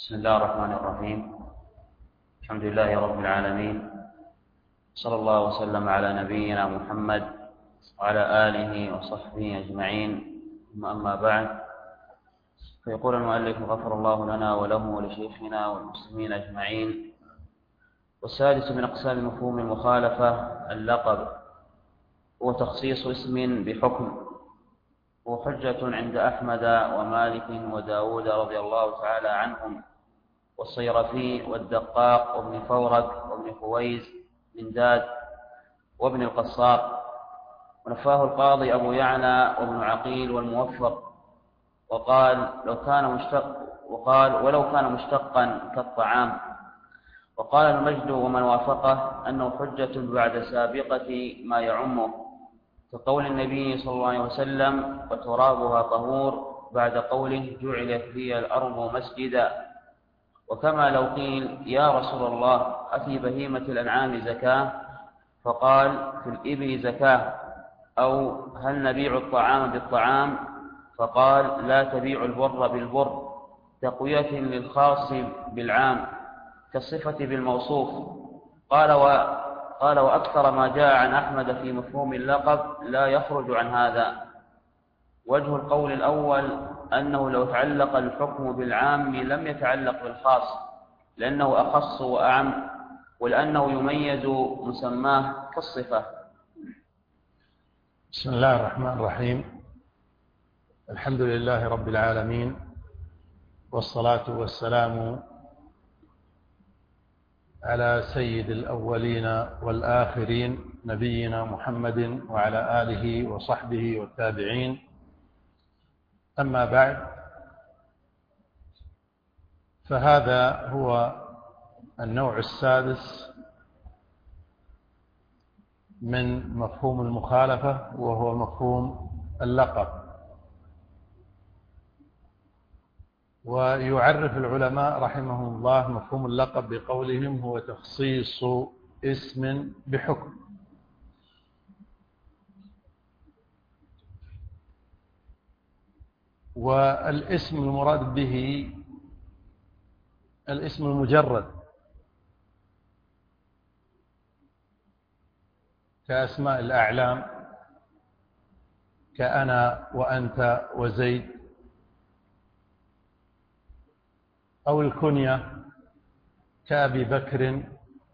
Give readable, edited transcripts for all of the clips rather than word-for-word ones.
بسم الله الرحمن الرحيم. الحمد لله رب العالمين، صلى الله وسلم على نبينا محمد وعلى آله وصحبه أجمعين، أما بعد. فيقول المؤلف غفر الله لنا وله ولشيخنا والمسلمين أجمعين. والسادس من أقسام مفهوم المخالفة اللقب، هو تخصيص اسم بحكم، وحجة عند أحمد ومالك وداود رضي الله تعالى عنهم، والصيرفي والدقاق وابن فورك وابن خويز بن داد وابن القصار. ونفاه القاضي أبو يعلى وابن عقيل والموفق، وقال ولو كان مشتقا كالطعام. وقال المجد ومن وافقه أنه حجة بعد سابقة ما يعمه، كقول النبي صلى الله عليه وسلم وترابها طهور، بعد قوله جعلت لي الأرض مسجدا. وكما لو قيل يا رسول الله أفي بهيمة الأنعام زكاة؟ فقال في الإبل زكاة. أو هل نبيع الطعام بالطعام؟ فقال لا تبيع البر بالبر، تقوية للخاص بالعام كالصفة بالموصوف. قال وأكثر ما جاء عن أحمد في مفهوم اللقب لا يخرج عن هذا. وجه القول الأول أنه لو تعلق الحكم بالعام لم يتعلق بالخاص، لأنه أخص وأعم، ولأنه يميز مسماه كالصفة. بسم الله الرحمن الرحيم. الحمد لله رب العالمين، والصلاة والسلام على سيد الأولين والآخرين نبينا محمد وعلى آله وصحبه والتابعين. أما بعد، فهذا هو النوع السادس من مفهوم المخالفة، وهو مفهوم اللقب. ويعرف العلماء رحمهم الله مفهوم اللقب بقولهم هو تخصيص اسم بحكم. والاسم المراد به الاسم المجرد، كأسماء الأعلام كأنا وأنت وزيد، أو الكنية كأبي بكر.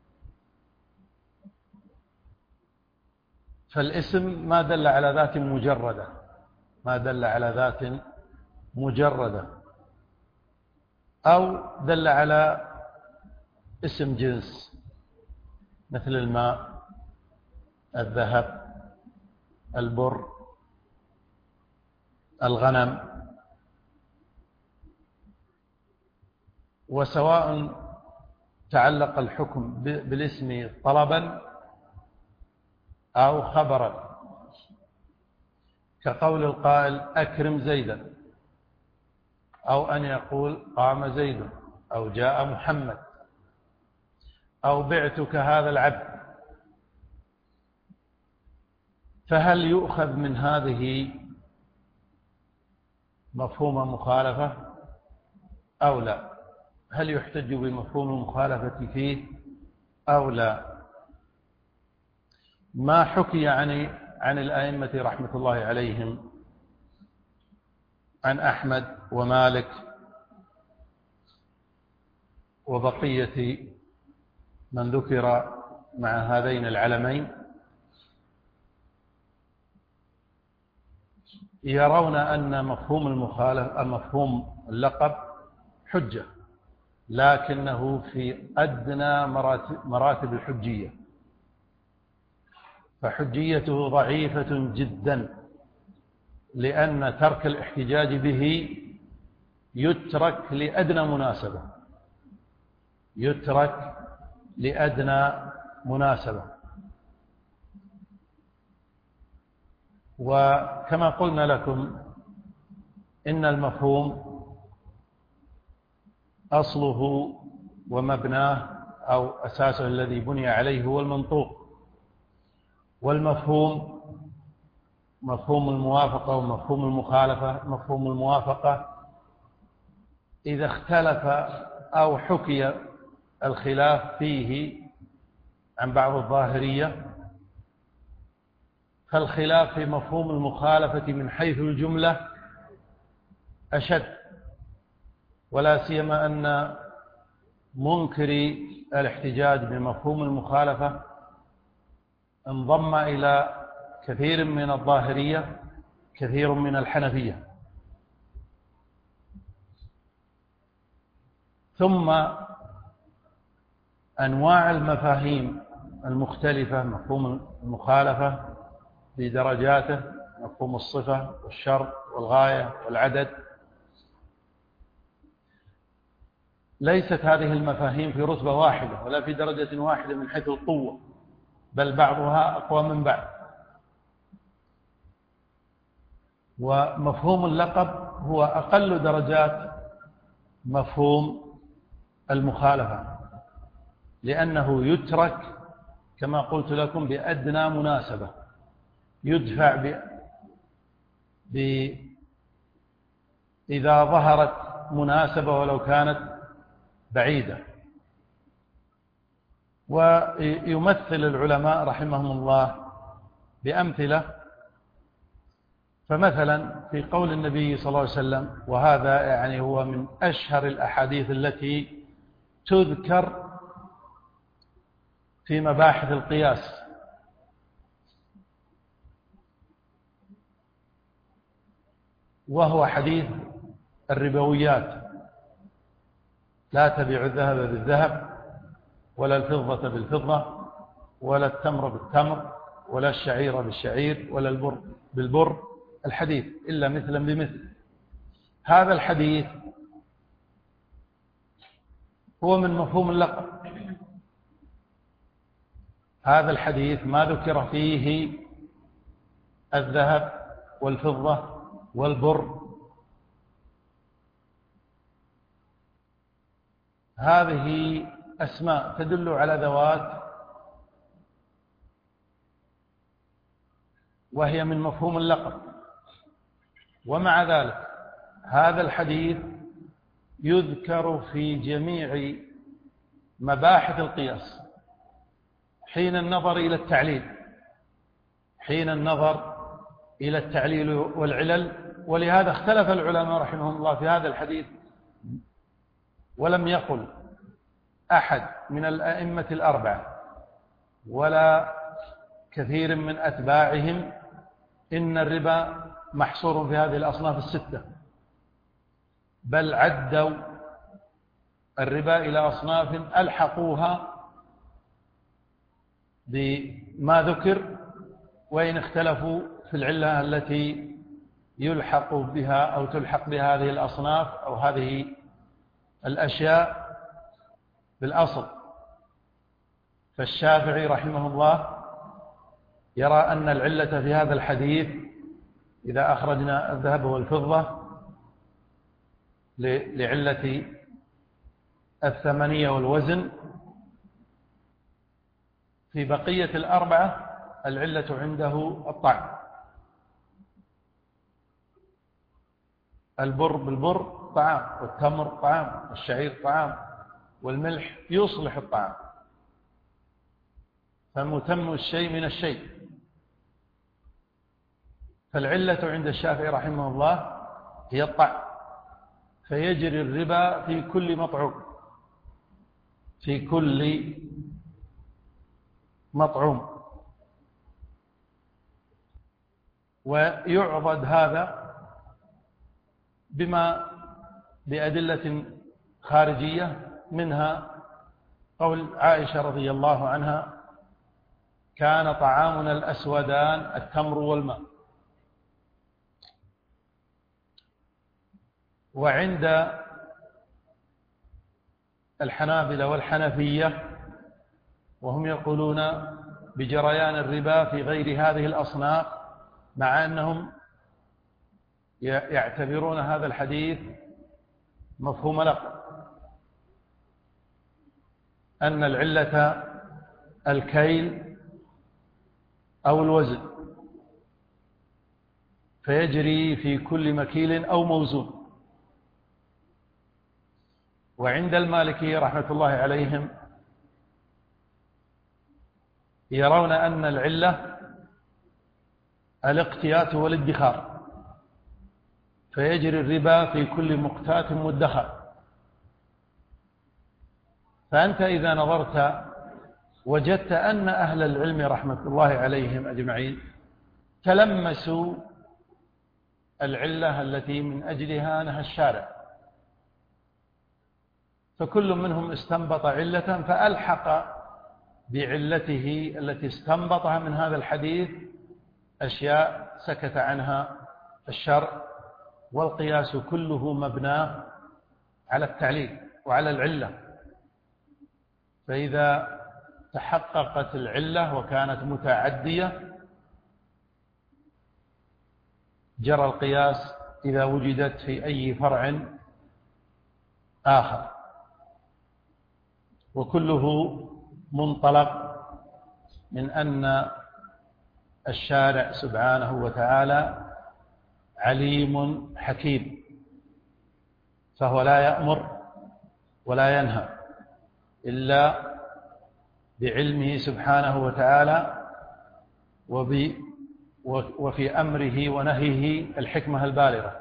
فالاسم ما دل على ذات مجردة، أو دل على اسم جنس مثل الماء، الذهب، البر، الغنم. وسواء تعلق الحكم بالاسم طلبا أو خبرا، كقول القائل أكرم زيدا، أو أن يقول قام زيد، أو جاء محمد، أو بعتك هذا العبد. فهل يؤخذ من هذه مفهوم مخالفة أو لا؟ هل يحتج بمفهوم المخالفة فيه أو لا؟ ما حكي عن الأئمة رحمة الله عليهم، عن أحمد ومالك وبقية من ذكر مع هذين العلمين، يرون أن مفهوم اللقب حجة، لكنه في أدنى مراتب الحجية، فحجيته ضعيفة جدا، لأن ترك الاحتجاج به يترك لأدنى مناسبة. وكما قلنا لكم إن المفهوم أصله ومبناه أو أساسه الذي بني عليه هو المنطوق. والمفهوم مفهوم الموافقة ومفهوم المخالفة. مفهوم الموافقة إذا اختلف أو حكي الخلاف فيه عن بعض الظاهرية، فالخلاف في مفهوم المخالفة من حيث الجملة أشد، ولا سيما أن منكري الاحتجاج بمفهوم المخالفة انضم إلى كثير من الظاهرية، كثير من الحنفية. ثم أنواع المفاهيم المختلفة، مفهوم المخالفة بدرجاته، مفهوم الصفة والشرط والغاية والعدد، ليست هذه المفاهيم في رتبة واحدة ولا في درجة واحدة من حيث القوة، بل بعضها أقوى من بعض. ومفهوم اللقب هو أقل درجات مفهوم المخالفة، لأنه يترك كما قلت لكم بأدنى مناسبة، يدفع إذا ظهرت مناسبة ولو كانت بعيدة. ويمثل العلماء رحمهم الله بأمثلة، فمثلا في قول النبي صلى الله عليه وسلم، وهذا يعني هو من أشهر الأحاديث التي تذكر في مباحث القياس، وهو حديث الربويات: لا تبيع الذهب بالذهب ولا الفضة بالفضة ولا التمر بالتمر ولا الشعير بالشعير ولا البر بالبر، الحديث إلا مثلا بمثل. هذا الحديث هو من مفهوم اللقب. هذا الحديث ما ذكر فيه الذهب والفضة والبر، هذه أسماء تدل على ذوات، وهي من مفهوم اللقب. ومع ذلك هذا الحديث يذكر في جميع مباحث القياس حين النظر إلى التعليل والعلل. ولهذا اختلف العلماء رحمهم الله في هذا الحديث، ولم يقل أحد من الأئمة الأربعة ولا كثير من أتباعهم إن الربا محصور في هذه الأصناف الستة، بل عدوا الربا إلى أصناف ألحقوها بما ذكر، وإن اختلفوا في العلة التي يلحق بها أو تلحق بها هذه الأصناف أو هذه الأشياء بالأصل. فالشافعي رحمه الله يرى أن العلة في هذا الحديث إذا أخرجنا الذهب والفضة لعلة الثمنية والوزن، في بقية الأربعة العلة عنده الطعم. البر بالبر طعام، والتمر طعام، والشعير طعام، والملح يصلح الطعام، فمتم الشيء من الشيء. فالعلة عند الشافعي رحمه الله هي الطعم، فيجري الربا في كل مطعوم، في كل مطعوم. ويعضد هذا بأدلة خارجية، منها قول عائشة رضي الله عنها: كان طعامنا الأسودان التمر والماء. وعند الحنابلة والحنفية وهم يقولون بجريان الربا في غير هذه الأصناف، مع أنهم يعتبرون هذا الحديث مفهوم لقب، أن العلة الكيل أو الوزن، فيجري في كل مكيل أو موزون. وعند المالكية رحمة الله عليهم يرون أن العلة الاقتيات والادخار، فيجري الربا في كل مقتات مدخر. فأنت إذا نظرت وجدت أن أهل العلم رحمة الله عليهم أجمعين تلمسوا العلة التي من أجلها نهى الشارع، فكل منهم استنبط علة فألحق بعلته التي استنبطها من هذا الحديث أشياء سكت عنها الشرع، والقياس كله مبناه على التعليل وعلى العلة. فإذا تحققت العلة وكانت متعدية جرى القياس إذا وجدت في أي فرع آخر، وكله منطلق من أن الشارع سبحانه وتعالى عليم حكيم، فهو لا يأمر ولا ينهى إلا بعلمه سبحانه وتعالى، وفي أمره ونهيه الحكمة البالغة.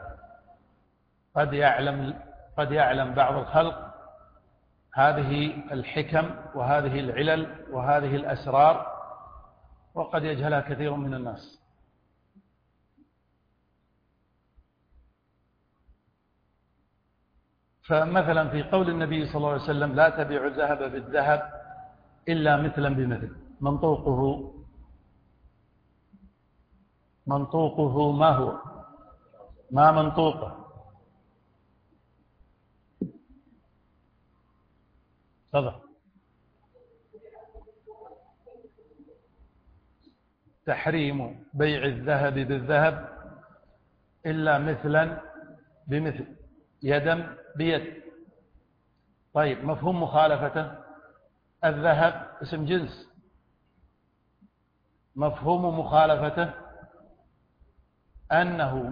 قد يعلم بعض الخلق هذه الحكم وهذه العلل وهذه الأسرار، وقد يجهلها كثير من الناس. فمثلا في قول النبي صلى الله عليه وسلم لا تبيع الذهب بالذهب إلا مثلا بمثل، منطوقه ما هو؟ ما منطوقه؟ تفضل. تحريم بيع الذهب بالذهب إلا مثلا بمثل، يدا بيد. طيب، مفهوم مخالفته؟ الذهب اسم جنس، مفهوم مخالفته أنه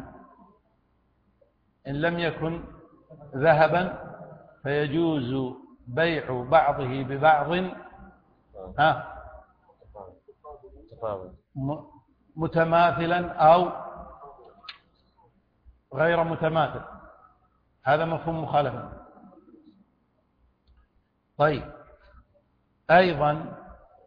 إن لم يكن ذهبا فيجوز بيع بعضه ببعض متماثلا أو غير متماثل، هذا مفهوم مخالفة. طيب، أيضا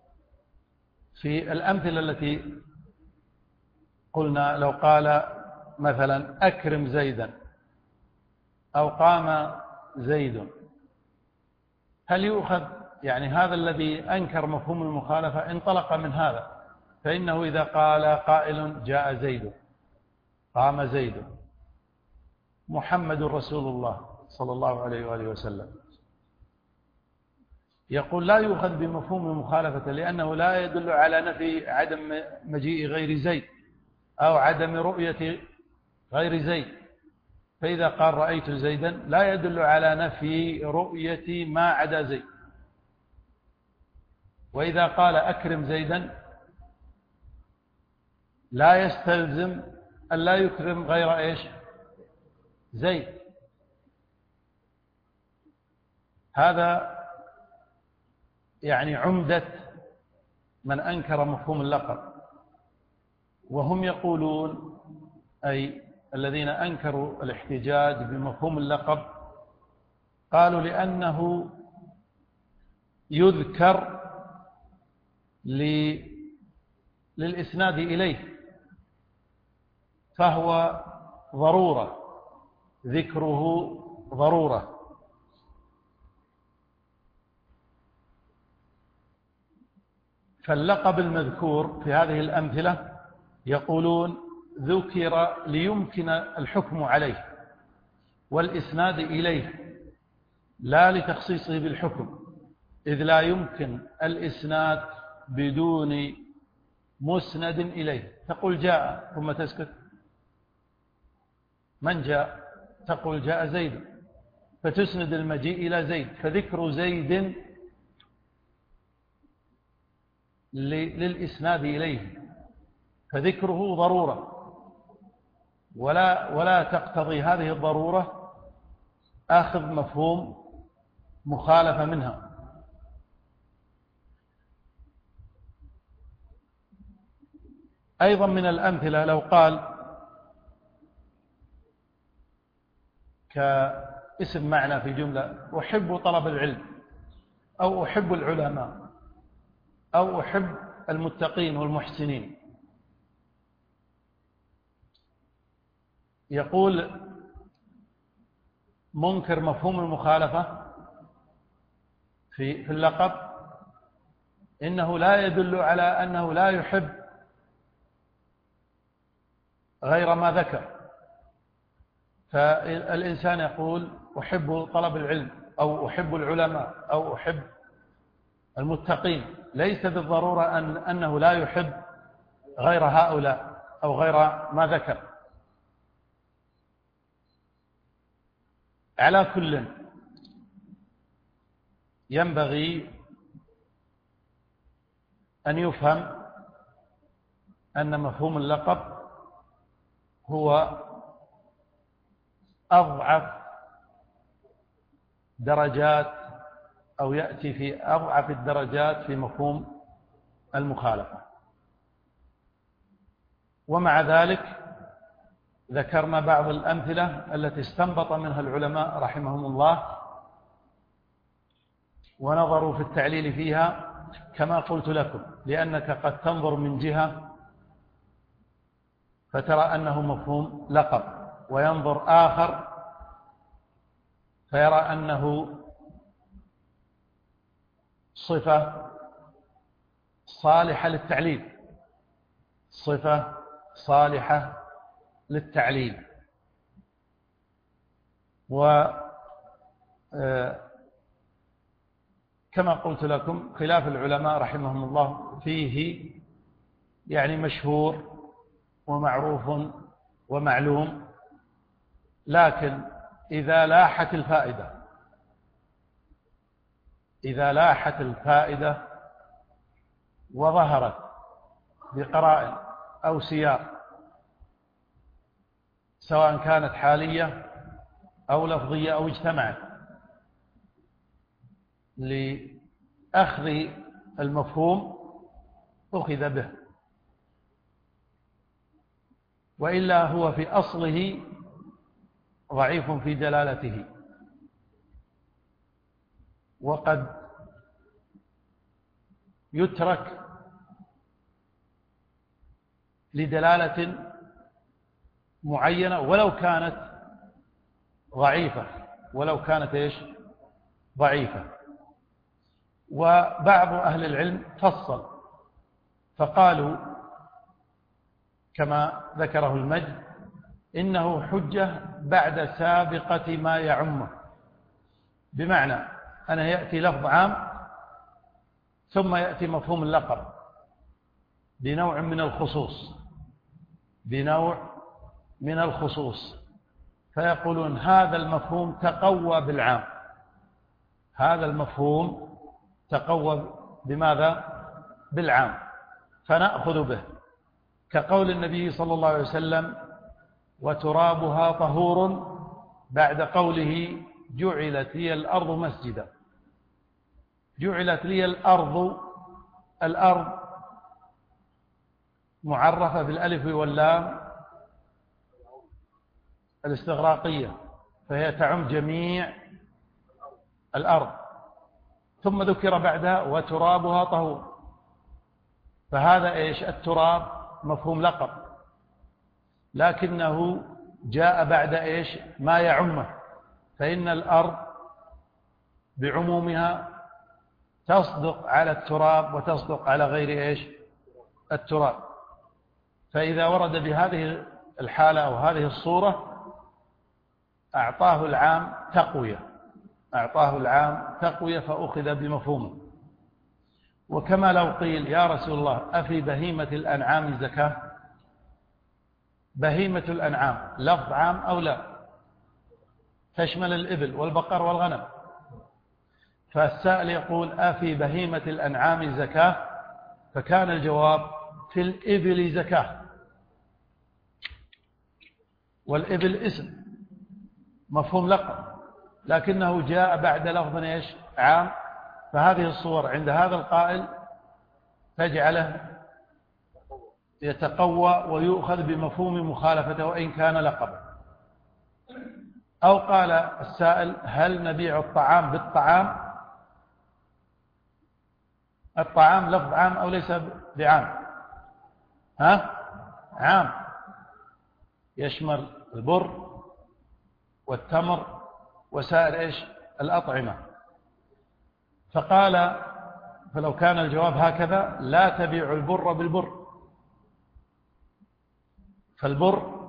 في الأمثلة التي قلنا لو قال مثلا أكرم زيدا أو قام زيد، هل يؤخذ يعني هذا الذي أنكر مفهوم المخالفة انطلق من هذا، فإنه إذا قال قائل جاء زيد، قام زيد، محمد رسول الله صلى الله عليه وآله وسلم، يقول لا يؤخذ بمفهوم المخالفة، لأنه لا يدل على نفي عدم مجيء غير زيد أو عدم رؤية غير زيد. فإذا قال رأيت زيدا لا يدل على نفي رؤية ما عدا زيد. وإذا قال أكرم زيدا لا يستلزم أن لا يكرم غير إيش؟ زيد. هذا يعني عمدة من أنكر مفهوم اللقب. وهم يقولون، أي الذين أنكروا الاحتجاج بمفهوم اللقب، قالوا لأنه يذكر للإسناد إليه، فهو ضرورة، ذكره ضرورة. فاللقب المذكور في هذه الأمثلة يقولون ذكر ليمكن الحكم عليه والإسناد إليه، لا لتخصيصه بالحكم، إذ لا يمكن الإسناد بدون مسند إليه. تقول جاء ثم تسكت، من جاء؟ تقول جاء زيد، فتسند المجيء إلى زيد، فذكر زيد للإسناد إليه، فذكره ضرورة، ولا تقتضي هذه الضرورة أخذ مفهوم مخالفة منها. أيضا من الأمثلة لو قال كاسم معنى في جملة: أحب طلب العلم، أو أحب العلماء، أو أحب المتقين والمحسنين. يقول منكر مفهوم المخالفة في اللقب إنه لا يدل على أنه لا يحب غير ما ذكر. فالإنسان يقول أحب طلب العلم، أو أحب العلماء، أو أحب المتقين، ليس بالضرورة أنه لا يحب غير هؤلاء أو غير ما ذكر. على كل ينبغي أن يفهم أن مفهوم اللقب هو أضعف درجات، أو يأتي في أضعف الدرجات في مفهوم المخالفة. ومع ذلك ذكرنا بعض الأمثلة التي استنبط منها العلماء رحمهم الله ونظروا في التعليل فيها، كما قلت لكم، لأنك قد تنظر من جهة فترى أنه مفهوم لقب، وينظر آخر فيرى أنه صفة صالحة للتعليل، صفة صالحة للتعليل. وكما قلت لكم خلاف العلماء رحمهم الله فيه يعني مشهور ومعروف ومعلوم، لكن إذا لاحت الفائدة وظهرت بقرائن أو سياق، سواء كانت حالية أو لفظية أو اجتمعت لأخذ المفهوم، أخذ به، وإلا هو في أصله ضعيف في دلالته. وقد يترك لدلالة معينة ولو كانت ضعيفة، ضعيفة. وبعض أهل العلم فصل فقالوا كما ذكره المجد: إنه حجة بعد سابقة ما يعمه. بمعنى أنه يأتي لفظ عام ثم يأتي مفهوم اللقب بنوع من الخصوص، فيقولون هذا المفهوم تقوى بالعام، هذا المفهوم تقوى بماذا؟ بالعام، فنأخذ به، كقول النبي صلى الله عليه وسلم: وترابها طهور، بعد قوله: جعلت لي الأرض مسجدا. جعلت لي الأرض معرفة بالألف واللام الاستغراقية، فهي تعم جميع الأرض، ثم ذكر بعدها: وترابها طهور. فهذا إيش؟ التراب مفهوم لقب، لكنه جاء بعد إيش؟ ما يعمه، فإن الأرض بعمومها تصدق على التراب وتصدق على غير إيش؟ التراب. فإذا ورد بهذه الحالة أو هذه الصورة أعطاه العام تقوية، فأخذ بمفهومه. وكما لو قيل: يا رسول الله، أفي بهيمة الأنعام زكاة؟ بهيمة الأنعام لفظ عام أو لا؟ تشمل الإبل والبقر والغنم. فالسائل يقول: أفي بهيمة الأنعام زكاة؟ فكان الجواب: في الإبل زكاة. والإبل اسم مفهوم لقب، لكنه جاء بعد لفظ إيش؟ عام. فهذه الصور عند هذا القائل تجعله يتقوى ويؤخذ بمفهوم مخالفته وإن كان لقبا. أو قال السائل: هل نبيع الطعام بالطعام؟ الطعام لفظ عام أو ليس بعام؟ عام، يشمل البر والتمر وسائر إيش؟ الأطعمة. فقال: فلو كان الجواب هكذا لا تبيع البر بالبر، فالبر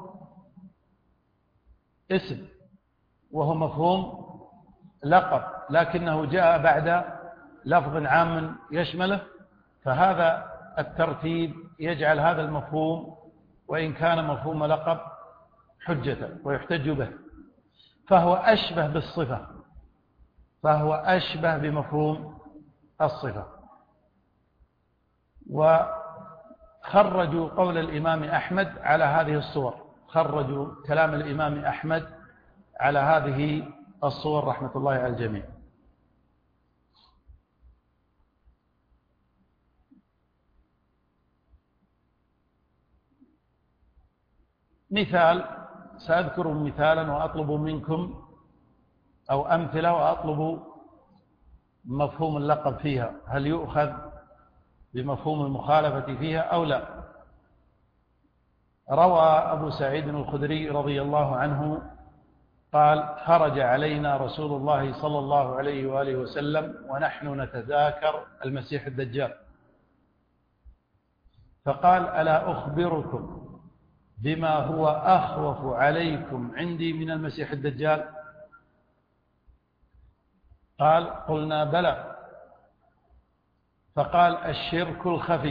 اسم وهو مفهوم لقب، لكنه جاء بعد لفظ عام يشمله، فهذا الترتيب يجعل هذا المفهوم وإن كان مفهوم لقب حجة ويحتج به، فهو أشبه بالصفة، فهو أشبه بمفهوم الصفة. وخرجوا قول الإمام أحمد على هذه الصور، خرجوا كلام الإمام أحمد على هذه الصور رحمة الله على الجميع. مثال، سأذكر مثالا وأطلب منكم أو أمثلة وأطلب مفهوم اللقب فيها، هل يؤخذ بمفهوم المخالفة فيها أو لا. روى أبو سعيد الخدري رضي الله عنه قال: خرج علينا رسول الله صلى الله عليه وآله وسلم ونحن نتذاكر المسيح الدجال، فقال: ألا أخبركم بما هو أخوف عليكم عندي من المسيح الدجال؟ قال: قلنا بلى. فقال: الشرك الخفي،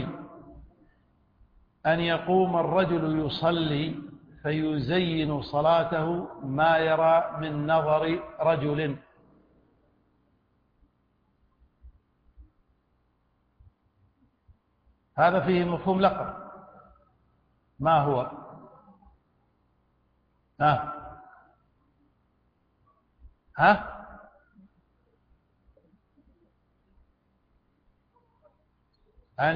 أن يقوم الرجل يصلي فيزين صلاته ما يرى من نظر رجل. هذا فيه مفهوم لقب، ما هو؟ أن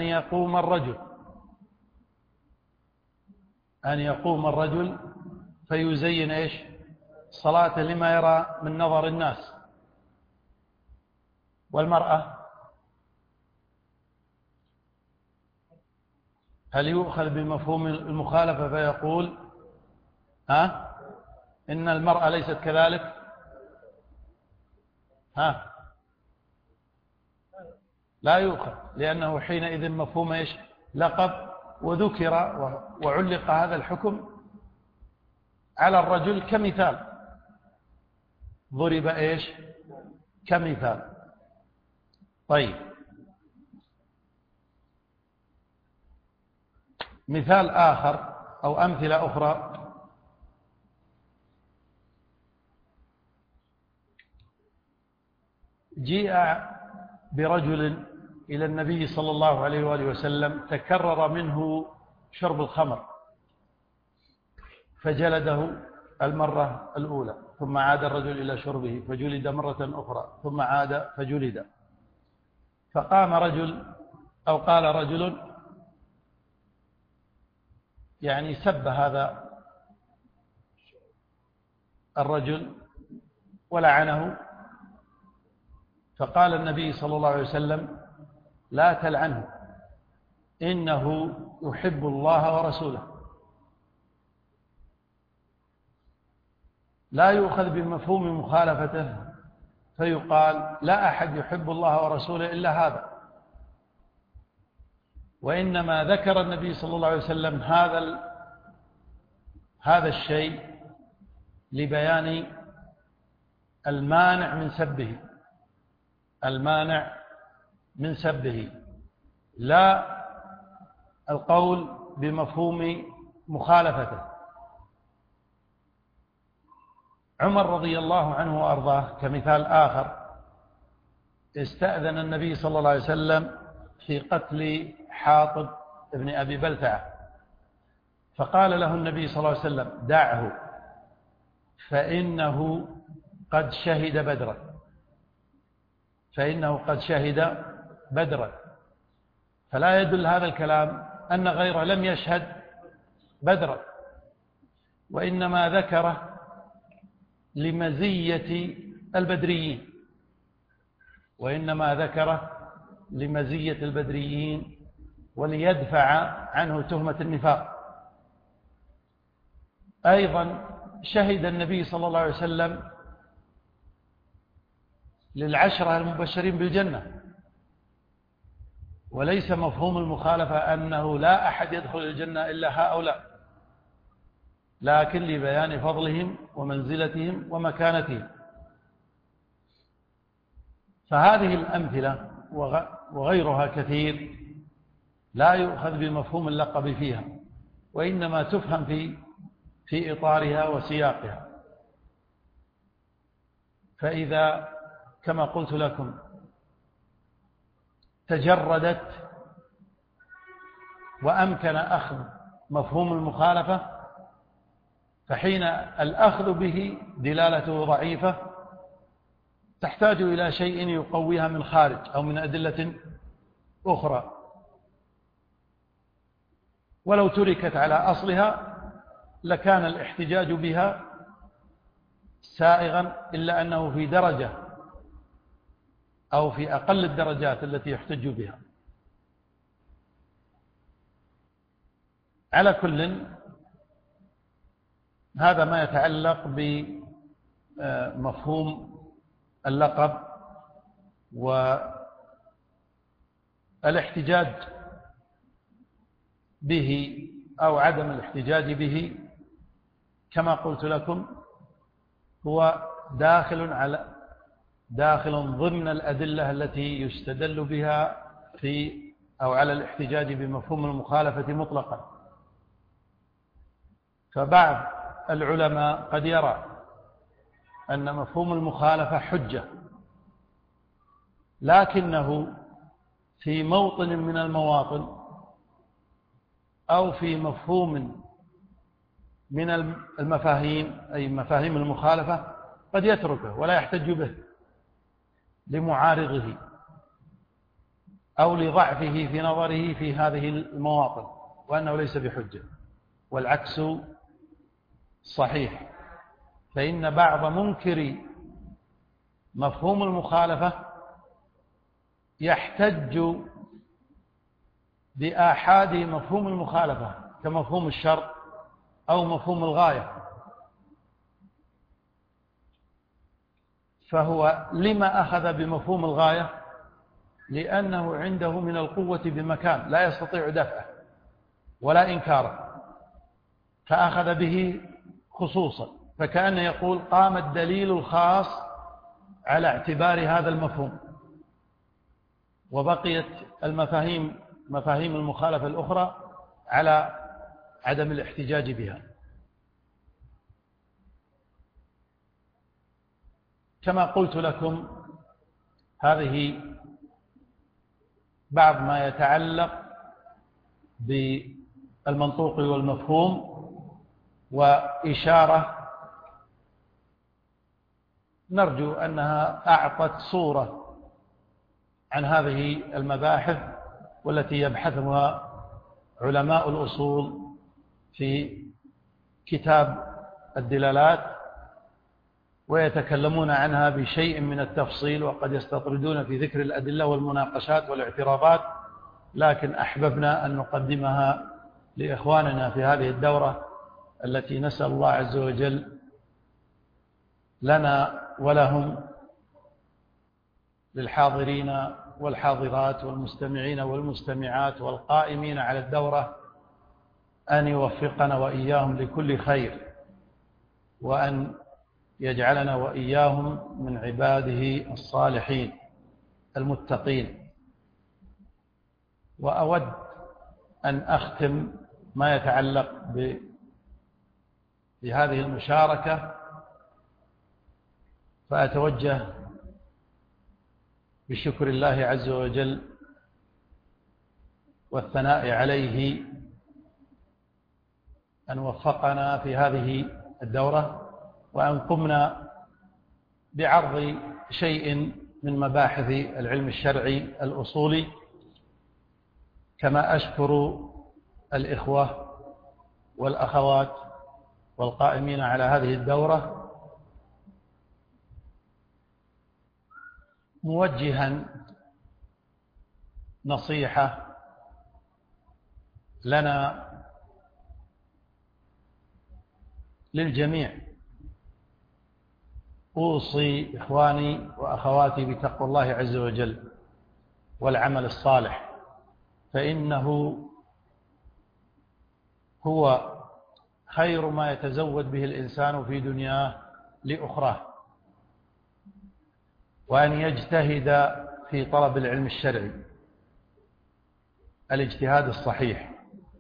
يقوم الرجل فيزين إيش؟ صلاته لما يرى من نظر الناس. والمرأة هل يؤخذ بمفهوم المخالفة فيقول إن المرأة ليست كذلك؟ لا يؤخذ، لأنه حينئذ مفهوم إيش؟ لقب، وذكر وعلق هذا الحكم على الرجل كمثال، ضرب إيش؟ كمثال. طيب، مثال آخر أو أمثلة أخرى: جيء برجل إلى النبي صلى الله عليه وآله وسلم تكرر منه شرب الخمر، فجلده المرة الأولى، ثم عاد الرجل إلى شربه فجلد مرة أخرى، ثم عاد فجلد. فقام رجل أو قال رجل يعني سب هذا الرجل ولعنه، فقال النبي صلى الله عليه وسلم: لا تلعنه، إنه يحب الله ورسوله. لا يؤخذ بمفهوم مخالفته فيقال لا أحد يحب الله ورسوله إلا هذا، وإنما ذكر النبي صلى الله عليه وسلم هذا الشيء لبيان المانع من سبه، لا القول بمفهوم مخالفته. عمر رضي الله عنه وأرضاه كمثال آخر، استأذن النبي صلى الله عليه وسلم في قتل حاطب ابن أبي بلتعة، فقال له النبي صلى الله عليه وسلم: دعه، فإنه قد شهد بدرا، فإنه قد شهد بدرا، فلا يدل هذا الكلام أن غيره لم يشهد بدرا، وإنما ذكره لمزية البدريين، وإنما ذكره لمزية البدريين وليدفع عنه تهمة النفاق. أيضا شهد النبي صلى الله عليه وسلم للعشرة المبشرين بالجنة، وليس مفهوم المخالفة أنه لا أحد يدخل الجنة إلا هؤلاء، لكن لبيان فضلهم ومنزلتهم ومكانتهم. فهذه الأمثلة وغيرها كثير لا يؤخذ بمفهوم اللقب فيها، وإنما تفهم في إطارها وسياقها. فإذا كما قلت لكم تجردت وأمكن أخذ مفهوم المخالفة، فحين الأخذ به دلالته ضعيفة تحتاج إلى شيء يقويها من خارج أو من أدلة أخرى، ولو تركت على أصلها لكان الاحتجاج بها سائغا، إلا أنه في درجة أو في أقل الدرجات التي يحتج بها. على كل، هذا ما يتعلق بمفهوم اللقب والاحتجاج به أو عدم الاحتجاج به. كما قلت لكم هو داخل ضمن الأدلة التي يستدل بها أو على الاحتجاج بمفهوم المخالفة مطلقا. فبعض العلماء قد يرى أن مفهوم المخالفة حجة، لكنه في موطن من المواطن أو في مفهوم من المفاهيم أي مفاهيم المخالفة قد يتركه ولا يحتج به لمعارضه أو لضعفه في نظره في هذه المواطن، وأنه ليس بحجة. والعكس صحيح، فإن بعض منكر مفهوم المخالفة يحتج بآحاد مفهوم المخالفة كمفهوم الشرط أو مفهوم الغاية، فهو لما أخذ بمفهوم الغاية؟ لأنه عنده من القوة بمكان لا يستطيع دفعه ولا إنكاره، فأخذ به خصوصا، فكأنه يقول قام الدليل الخاص على اعتبار هذا المفهوم، وبقيت مفاهيم المخالفة الأخرى على عدم الاحتجاج بها. كما قلت لكم هذه بعض ما يتعلق بالمنطوق والمفهوم، وإشارة نرجو أنها أعطت صورة عن هذه المباحث والتي يبحثها علماء الأصول في كتاب الدلالات، ويتكلمون عنها بشيء من التفصيل، وقد يستطردون في ذكر الأدلة والمناقشات والاعتراضات، لكن أحببنا أن نقدمها لإخواننا في هذه الدورة التي نسأل الله عز وجل لنا ولهم، للحاضرين والحاضرات والمستمعين والمستمعات والقائمين على الدورة، أن يوفقنا وإياهم لكل خير، وأن يجعلنا وإياهم من عباده الصالحين المتقين. وأود أن أختم ما يتعلق بهذه المشاركة، فأتوجه بشكر الله عز وجل والثناء عليه أن وفقنا في هذه الدورة، وأن قمنا بعرض شيء من مباحث العلم الشرعي الأصولي، كما أشكر الإخوة والأخوات والقائمين على هذه الدورة، موجها نصيحة لنا للجميع. أوصي إخواني وأخواتي بتقوى الله عز وجل والعمل الصالح، فإنه هو خير ما يتزود به الإنسان في دنياه لأخراه، وأن يجتهد في طلب العلم الشرعي الاجتهاد الصحيح،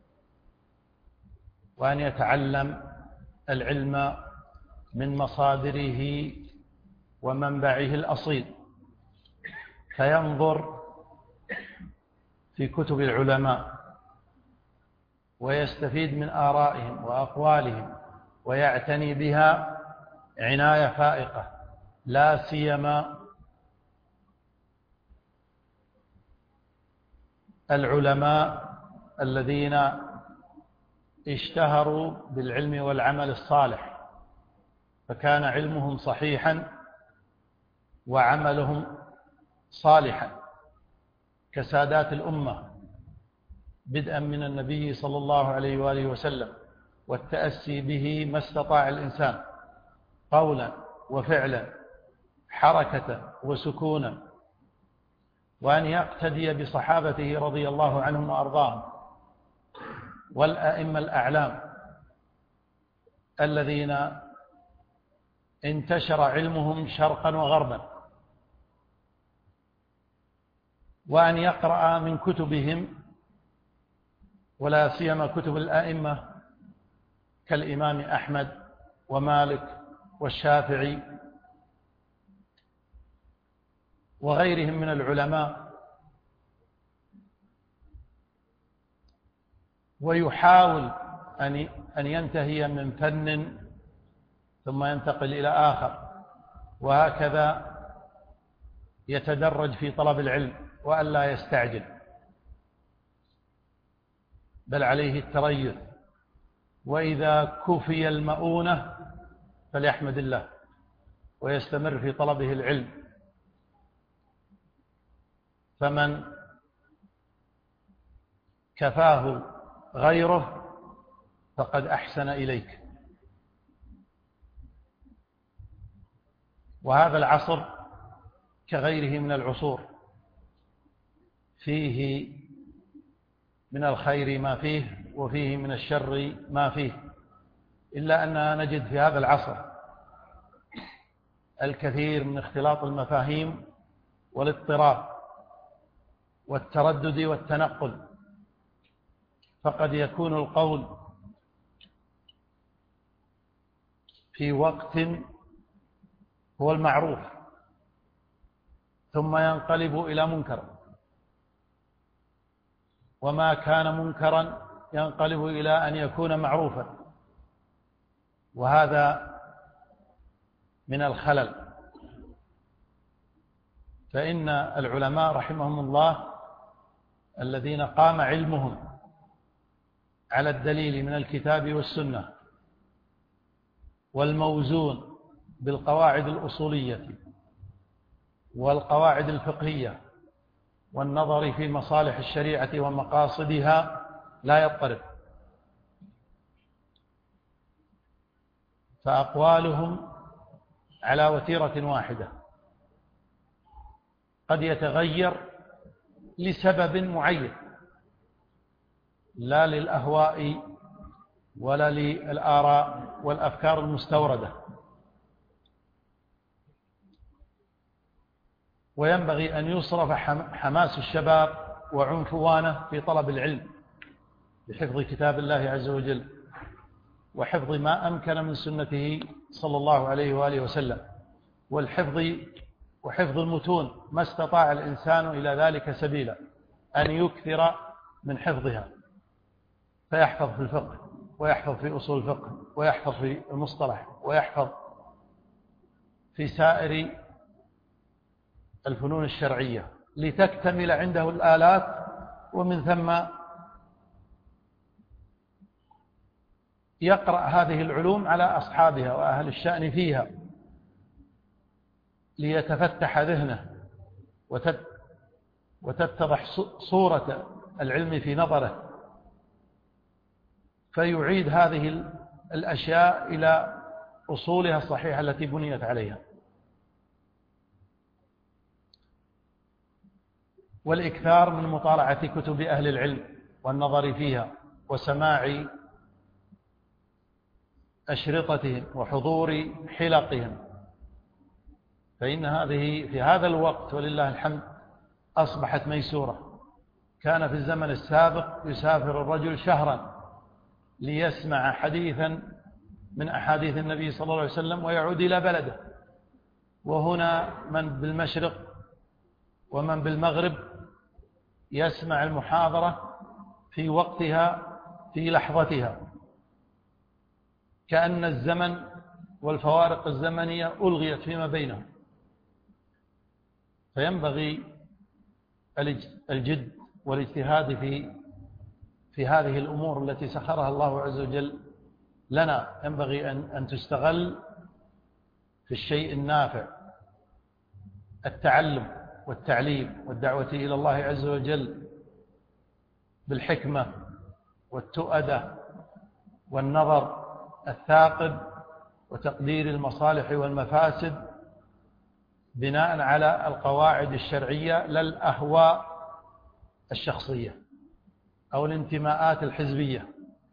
وأن يتعلم العلم من مصادره ومنبعه الأصيل، فينظر في كتب العلماء ويستفيد من آرائهم وأقوالهم ويعتني بها عناية فائقة، لا سيما العلماء الذين اشتهروا بالعلم والعمل الصالح، فكان علمهم صحيحا وعملهم صالحا، كسادات الأمة بدءا من النبي صلى الله عليه وآله وسلم، والتأسي به ما استطاع الإنسان قولا وفعلا، حركة وسكونا، وأن يقتدي بصحابته رضي الله عنهم وأرضاهم والأئمة الأعلام الذين انتشر علمهم شرقا وغربا، وأن يقرأ من كتبهم، ولا سيما كتب الأئمة كالإمام أحمد ومالك والشافعي وغيرهم من العلماء، ويحاول أن ينتهي من فن ثم ينتقل إلى آخر، وهكذا يتدرج في طلب العلم، وألا يستعجل، بل عليه التريث، وإذا كفي المؤونة فليحمد الله ويستمر في طلبه العلم. فمن كفاه غيره فقد أحسن إليك. وهذا العصر كغيره من العصور فيه من الخير ما فيه وفيه من الشر ما فيه، إلا أننا نجد في هذا العصر الكثير من اختلاط المفاهيم والاضطراب والتردد والتنقل، فقد يكون القول في وقت هو المعروف ثم ينقلب إلى منكر، وما كان منكرا ينقلب إلى أن يكون معروفا، وهذا من الخلل. فإن العلماء رحمهم الله الذين قام علمهم على الدليل من الكتاب والسنة والموزون بالقواعد الأصولية والقواعد الفقهية والنظر في مصالح الشريعة ومقاصدها، لا يضطرب، فأقوالهم على وتيرة واحدة، قد يتغير لسبب معين، لا للأهواء ولا للآراء والأفكار المستوردة. وينبغي أن يصرف حماس الشباب وعنفوانه في طلب العلم بحفظ كتاب الله عز وجل وحفظ ما أمكن من سنته صلى الله عليه وآله وسلم، وحفظ المتون ما استطاع الإنسان إلى ذلك سبيلا، أن يكثر من حفظها، فيحفظ في الفقه ويحفظ في أصول الفقه ويحفظ في المصطلح ويحفظ في سائر الفنون الشرعية لتكتمل عنده الآلات، ومن ثم يقرأ هذه العلوم على أصحابها وأهل الشأن فيها ليتفتح ذهنه وتتضح صورة العلم في نظره، فيعيد هذه الأشياء إلى أصولها الصحيحة التي بنيت عليها. والإكثار من مطالعة كتب أهل العلم والنظر فيها وسماع أشرطتهم وحضور حلقهم، فإن هذه في هذا الوقت ولله الحمد أصبحت ميسورة. كان في الزمن السابق يسافر الرجل شهرا ليسمع حديثا من أحاديث النبي صلى الله عليه وسلم ويعود إلى بلده، وهنا من بالمشرق ومن بالمغرب يسمع المحاضرة في وقتها في لحظتها، كأن الزمن والفوارق الزمنية ألغيت فيما بينهم. فينبغي الجد والاجتهاد في هذه الأمور التي سخرها الله عز وجل لنا، ينبغي أن تستغل في الشيء النافع، التعلم والتعليم والدعوة إلى الله عز وجل بالحكمة والتؤدة والنظر الثاقب وتقدير المصالح والمفاسد بناء على القواعد الشرعية، لا الأهواء الشخصية أو الانتماءات الحزبية.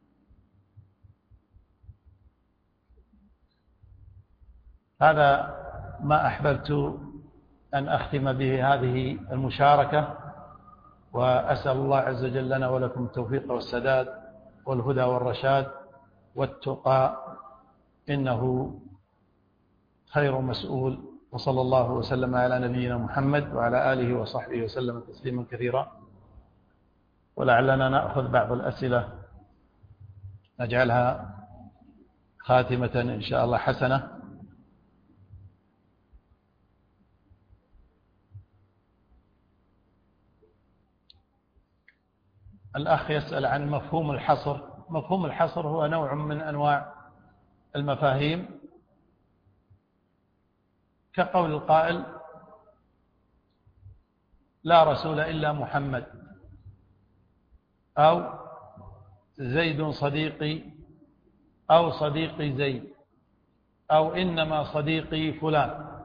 هذا ما أحببت أن أختم به هذه المشاركة، وأسأل الله عز وجل لنا ولكم التوفيق والسداد والهدى والرشاد والتقى، إنه خير مسؤول. وصلى الله وسلم على نبينا محمد وعلى آله وصحبه وسلم تسليما كثيرا. ولعلنا نأخذ بعض الأسئلة نجعلها خاتمة إن شاء الله حسنة. الأخ يسأل عن مفهوم الحصر. مفهوم الحصر هو نوع من أنواع المفاهيم، كقول القائل لا رسول إلا محمد، أو زيد صديقي، أو صديقي زيد، أو إنما صديقي فلان.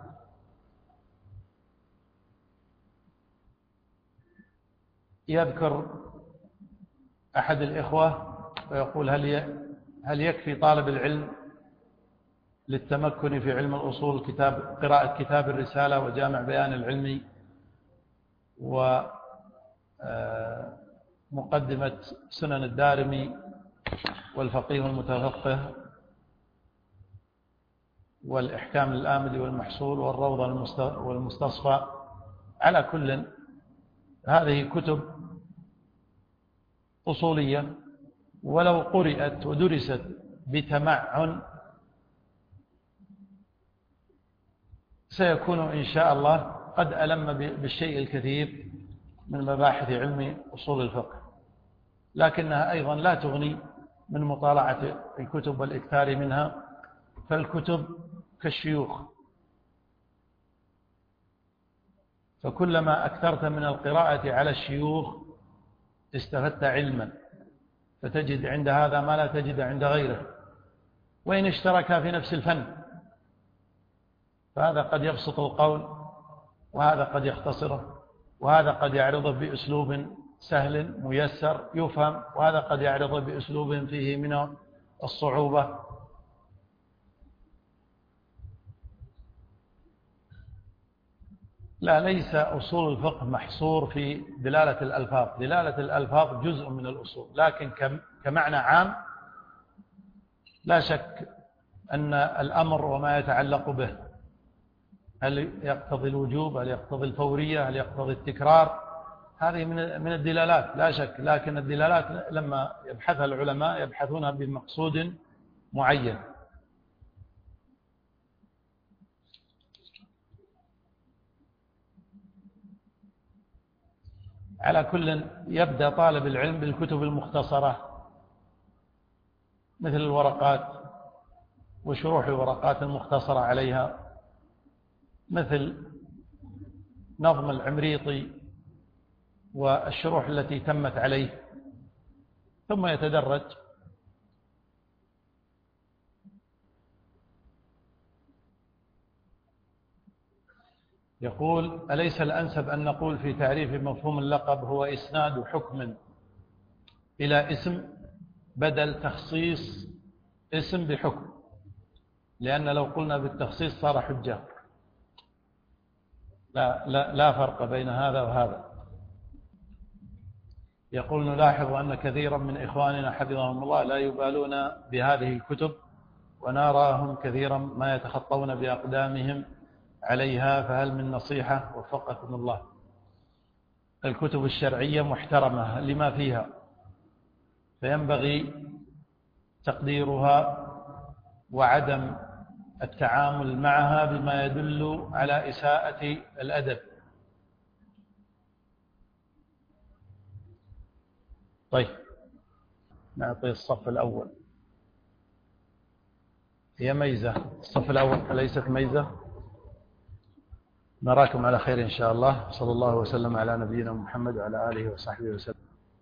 يذكر أحد الإخوة ويقول هل يكفي طالب العلم للتمكن في علم الأصول قراءة كتاب الرسالة وجامع بيان العلمي ومقدمة سنن الدارمي والفقيه المتفقه والإحكام الآمدي والمحصول والروضة والمستصفى؟ على كل هذه كتب أصولية، ولو قرأت ودرست بتمعن سيكون إن شاء الله قد ألم بالشيء الكثير من مباحث علم أصول الفقه، لكنها أيضا لا تغني من مطالعة الكتب والإكثار منها، فالكتب كالشيوخ، فكلما أكثرت من القراءة على الشيوخ استفدت علما، فتجد عند هذا ما لا تجد عند غيره، وإن اشتركا في نفس الفن، فهذا قد يبسط القول وهذا قد يختصره، وهذا قد يعرضه بأسلوب سهل ميسر يفهم، وهذا قد يعرضه بأسلوب فيه من الصعوبة. لا، ليس أصول الفقه محصور في دلالة الألفاظ. دلالة الألفاظ جزء من الأصول، لكن كمعنى عام لا شك أن الأمر وما يتعلق به، هل يقتضي الوجوب، هل يقتضي الفورية، هل يقتضي التكرار، هذه من الدلالات لا شك، لكن الدلالات لما يبحثها العلماء يبحثونها بمقصود معين. على كل يبدأ طالب العلم بالكتب المختصرة مثل الورقات وشروح الورقات المختصرة عليها، مثل نظم العمريطي والشروح التي تمت عليه، ثم يتدرج. يقول: أليس الأنسب أن نقول في تعريف مفهوم اللقب هو إسناد حكم إلى اسم بدل تخصيص اسم بحكم، لأن لو قلنا بالتخصيص صار حجة. لا فرق بين هذا وهذا. يقول: نلاحظ أن كثيرا من إخواننا حفظهم الله لا يبالون بهذه الكتب، ونراهم كثيرا ما يتخطون بأقدامهم عليها، فهل من نصيحة؟ وفقكم الله. الكتب الشرعية محترمة لما فيها، فينبغي تقديرها وعدم التعامل معها بما يدل على إساءة الأدب. طيب، نعطي الصف الأول. هي ميزة الصف الأول أليست ميزة؟ نراكم على خير إن شاء الله. صلى الله وسلم على نبينا محمد وعلى آله وصحبه وسلم.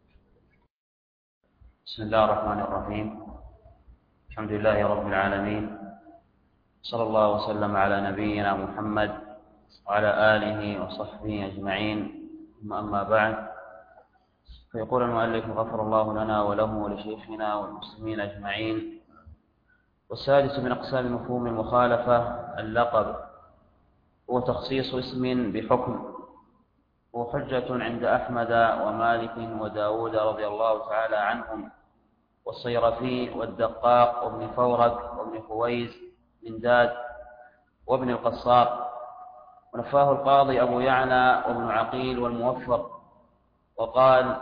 بسم الله الرحمن الرحيم. الحمد لله رب العالمين، صلى الله وسلم على نبينا محمد وعلى آله وصحبه أجمعين، أما بعد. فيقول المؤلف: غفر الله لنا وله ولشيخنا والمسلمين أجمعين. والسادس من أقسام مفهوم المخالفة اللقب، هو تخصيص اسم بحكم، وحجة عند أحمد ومالك وداود رضي الله تعالى عنهم، والصيرفي والدقاق وابن فورك وابن خويز من داد وابن القصار. ونفاه القاضي أبو يعلى وابن عقيل والموفق، وقال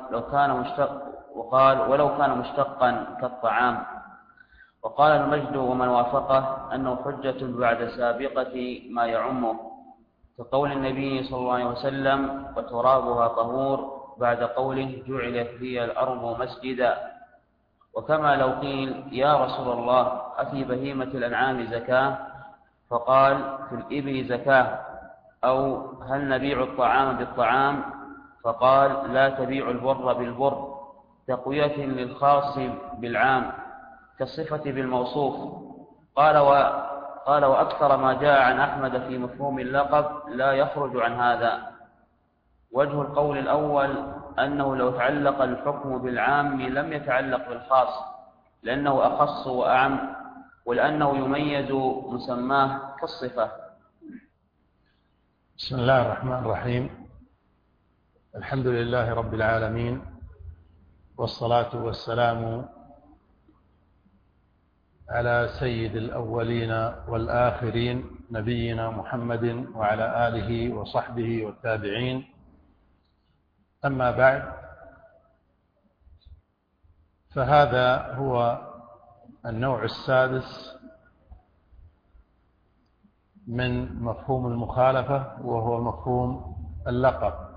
ولو كان مشتقا كالطعام. وقال المجد ومن وافقه أنه حجة بعد سابقة ما يعمه، كقول النبي صلى الله عليه وسلم: وترابها طهور، بعد قوله: جعلت لي الأرض مسجدا. وكما لو قيل: يا رسول الله، أفي بهيمة الأنعام زكاة؟ فقال: في الإبل زكاة. أو هل نبيع الطعام بالطعام؟ فقال: لا تبيع البر بالبر، تقوية للخاص بالعام كالصفة بالموصوف. قال وأكثر ما جاء عن أحمد في مفهوم اللقب لا يخرج عن هذا. وجه القول الأول أنه لو تعلق الحكم بالعام لم يتعلق بالخاص، لأنه أخص وأعم، ولأنه يميز مسماه كالصفة. بسم الله الرحمن الرحيم. الحمد لله رب العالمين، والصلاة والسلام على سيد الأولين والآخرين، نبينا محمد وعلى آله وصحبه والتابعين. أما بعد، فهذا هو النوع السادس من مفهوم المخالفة، وهو مفهوم اللقب.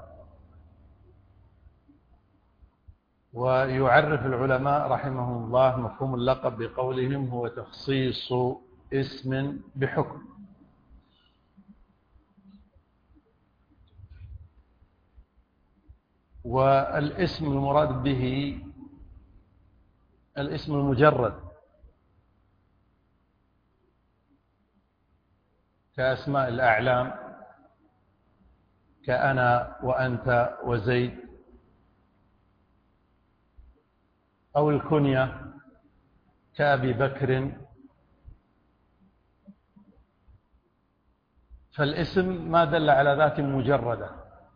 ويعرف العلماء رحمهم الله مفهوم اللقب بقولهم: هو تخصيص اسم بحكم. والاسم المراد به الاسم المجرد، كأسماء الأعلام، كأنا وأنت وزيد، أو الكنية كأبي بكر. فالاسم ما دل على ذات مجردة،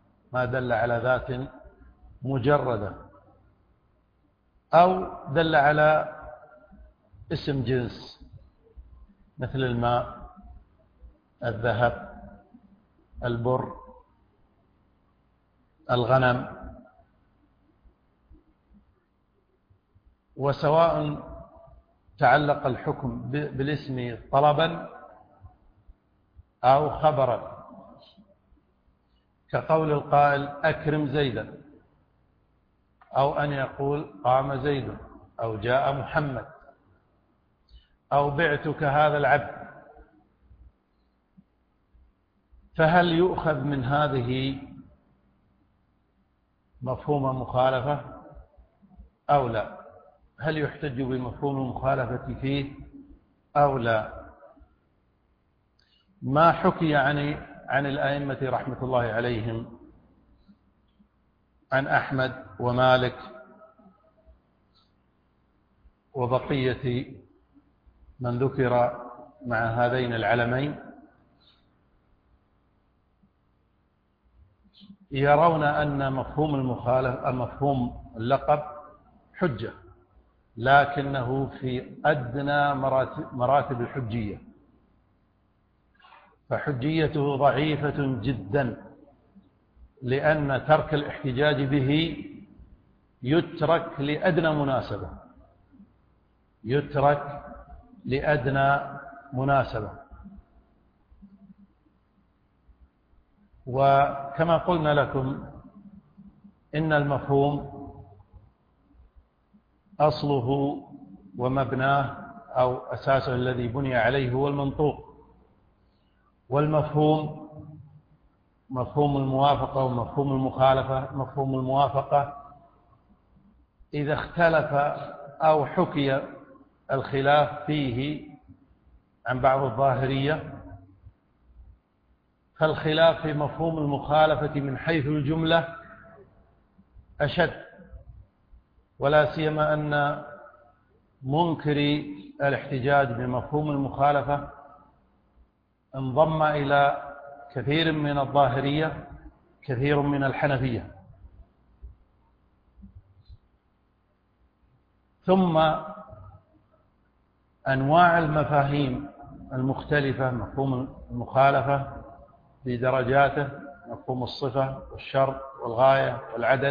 أو دل على اسم جنس مثل الماء، الذهب، البر، الغنم. وسواء تعلق الحكم بالاسم طلبا أو خبرا، كقول القائل: أكرم زيدا، أو أن يقول قام زيد أو جاء محمد أو بعتك هذا العبد، فهل يؤخذ من هذه مفهوم مخالفة أو لا؟ هل يحتج بمفهوم المخالفة فيه أو لا؟ ما حكي عن الأئمة رحمة الله عليهم، عن أحمد ومالك وبقية من ذكر مع هذين العلمين، يرون أن مفهوم المخالفة مفهوم اللقب حجة، لكنه في أدنى مراتب الحجية، فحجيته ضعيفة جدا، لأن ترك الاحتجاج به يترك لأدنى مناسبة، يترك لأدنى مناسبة. وكما قلنا لكم إن المفهوم أصله ومبناه أو أساسه الذي بني عليه هو المنطوق، والمفهوم مفهوم الموافقة ومفهوم المخالفة. مفهوم الموافقة إذا اختلف أو حكي الخلاف فيه عن بعض الظاهرية، فالخلاف في مفهوم المخالفة من حيث الجملة أشد، ولا سيما أن منكري الاحتجاج بمفهوم المخالفة انضم إلى كثير من الظاهرية كثير من الحنفية. ثم أنواع المفاهيم المختلفة، مفهوم المخالفة بدرجاته، مفهوم الصفة والشرط والغاية والعدد،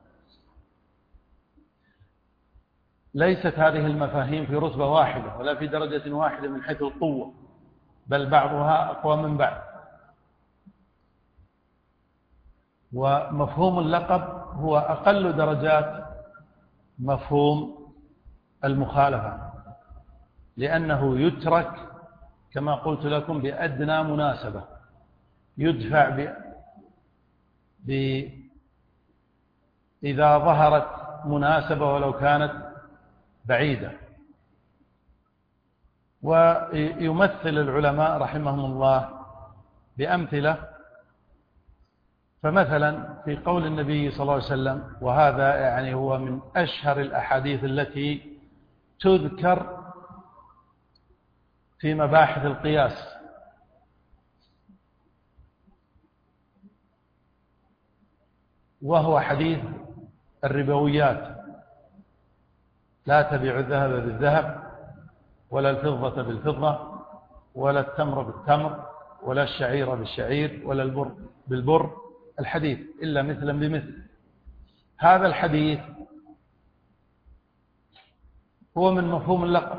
ليست هذه المفاهيم في رتبة واحدة ولا في درجة واحدة من حيث القوة، بل بعضها أقوى من بعض. ومفهوم اللقب هو أقل درجات مفهوم المخالفة، لأنه يترك كما قلت لكم بأدنى مناسبة، يدفع إذا ظهرت مناسبة ولو كانت بعيدة. ويمثل العلماء رحمهم الله بأمثلة، فمثلا في قول النبي صلى الله عليه وسلم، وهذا يعني هو من أشهر الأحاديث التي تذكر في مباحث القياس، وهو حديث الربويات: لا تبيع الذهب بالذهب ولا الفضة بالفضة ولا التمر بالتمر ولا الشعير بالشعير ولا البر بالبر، الحديث، إلا مثلا بمثل. هذا الحديث هو من مفهوم اللقب.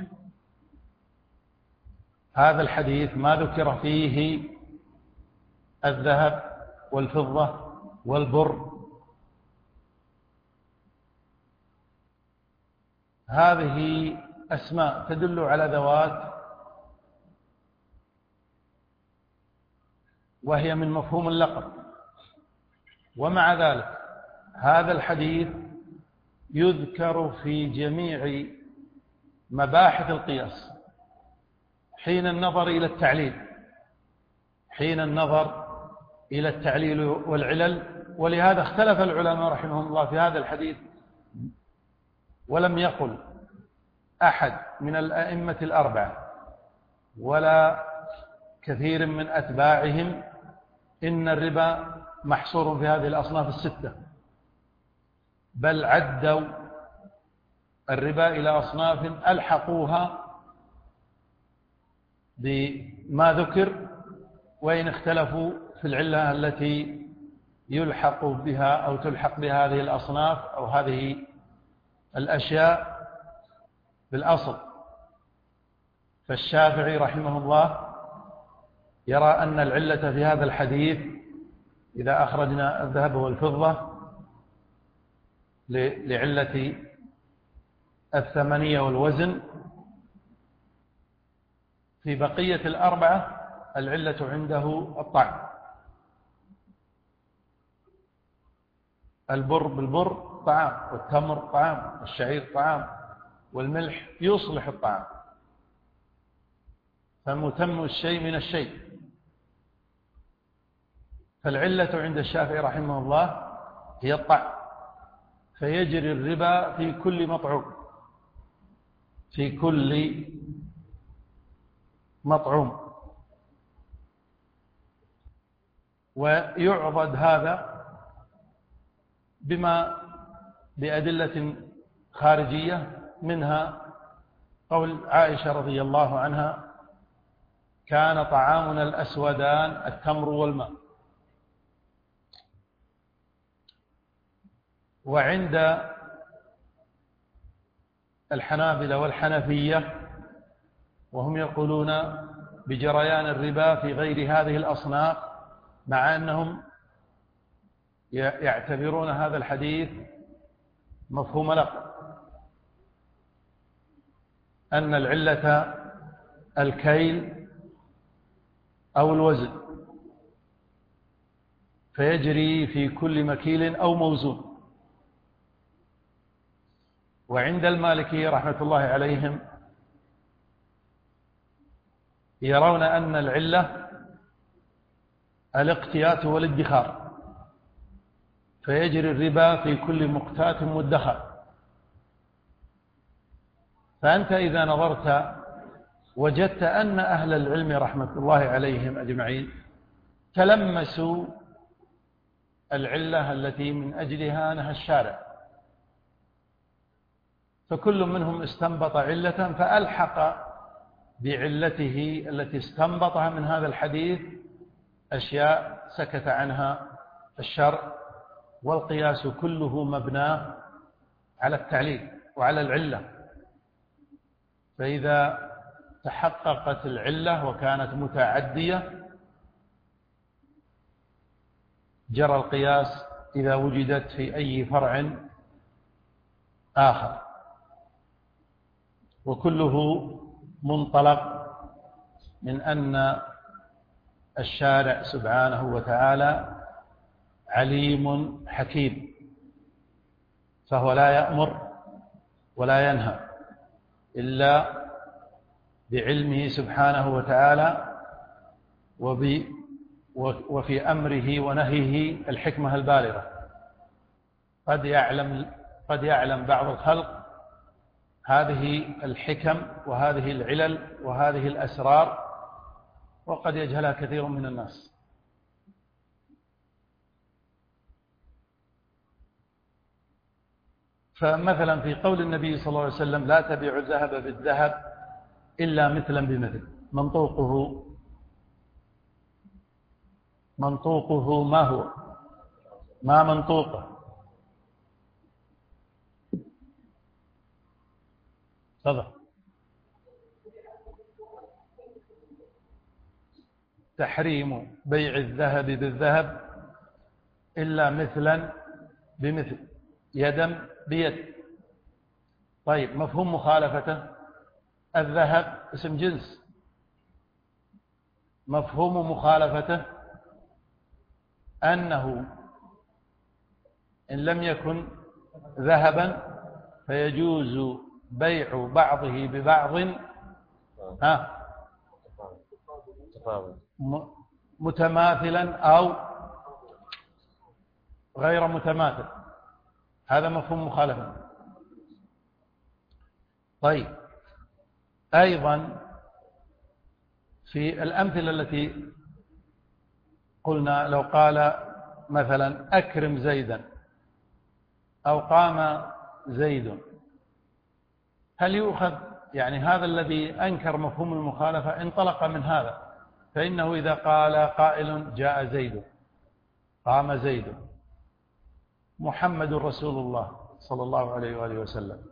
هذا الحديث ما ذكر فيه الذهب والفضة والبر، هذه أسماء تدل على ذوات، وهي من مفهوم اللقب. ومع ذلك هذا الحديث يذكر في جميع مباحث القياس حين النظر إلى التعليل والعلل. ولهذا اختلف العلماء رحمهم الله في هذا الحديث، ولم يقل أحد من الأئمة الأربعة ولا كثير من أتباعهم إن الربا محصور في هذه الأصناف الستة، بل عدوا الربا إلى أصناف ألحقوها بما ذكر، وإن اختلفوا في العلة التي يلحق بها أو تلحق بها هذه الأصناف أو هذه الأشياء بالأصل. فالشافعي رحمه الله يرى أن العلة في هذا الحديث إذا أخرجنا الذهب والفضة لعلة الثمنية والوزن. في بقية الأربعة العلة عنده الطعم. البر بالبر طعام، والتمر طعام، والشعير طعام، والملح يصلح الطعام، فمتم الشيء من الشيء. فالعلة عند الشافعي رحمه الله هي الطعم، فيجري الربا في كل مطعوم، في كل مطعوم. ويعضد هذا بأدلة خارجية، منها قول عائشة رضي الله عنها: كان طعامنا الأسودان التمر والماء. وعند الحنابلة والحنفية وهم يقولون بجريان الربا في غير هذه الأصناف، مع أنهم يعتبرون هذا الحديث مفهوم لقب، أن العلة الكيل أو الوزن، فيجري في كل مكيل أو موزون. وعند المالكية رحمة الله عليهم يرون أن العلة الاقتيات والادخار، فيجري الربا في كل مقتات مدخر. فأنت إذا نظرت وجدت أن أهل العلم رحمة الله عليهم أجمعين تلمسوا العلة التي من أجلها نهى الشارع، فكل منهم استنبط علة فألحق بعلته التي استنبطها من هذا الحديث أشياء سكت عنها الشرع، والقياس كله مبناه على التعليل وعلى العلة. فإذا تحققت العلة وكانت متعدية جرى القياس إذا وجدت في أي فرع آخر، وكله منطلق من أن الشارع سبحانه وتعالى عليم حكيم، فهو لا يأمر ولا ينهى إلا بعلمه سبحانه وتعالى، وفي أمره ونهيه الحكمة البالغة. قد يعلم بعض الخلق هذه الحكم وهذه العلل وهذه الأسرار، وقد يجهلها كثير من الناس. فمثلا في قول النبي صلى الله عليه وسلم: لا تبيع الذهب بالذهب إلا مثلا بمثل، منطوقه ما هو؟ ما منطوقه؟ تفضل. تحريم بيع الذهب بالذهب إلا مثلا بمثل، يدا بيد. طيب، مفهوم مخالفته: الذهب اسم جنس، مفهوم مخالفته أنه إن لم يكن ذهبا فيجوز بيع بعضه ببعض متماثلا أو غير متماثل. هذا مفهوم مخالفة. طيب، أيضا في الأمثلة التي قلنا، لو قال مثلا: أكرم زيدا أو قام زيد، هل يؤخذ يعني هذا الذي أنكر مفهوم المخالفة انطلق من هذا، فإنه إذا قال قائل: جاء زيد، قام زيد، محمد رسول الله صلى الله عليه وآله وسلم،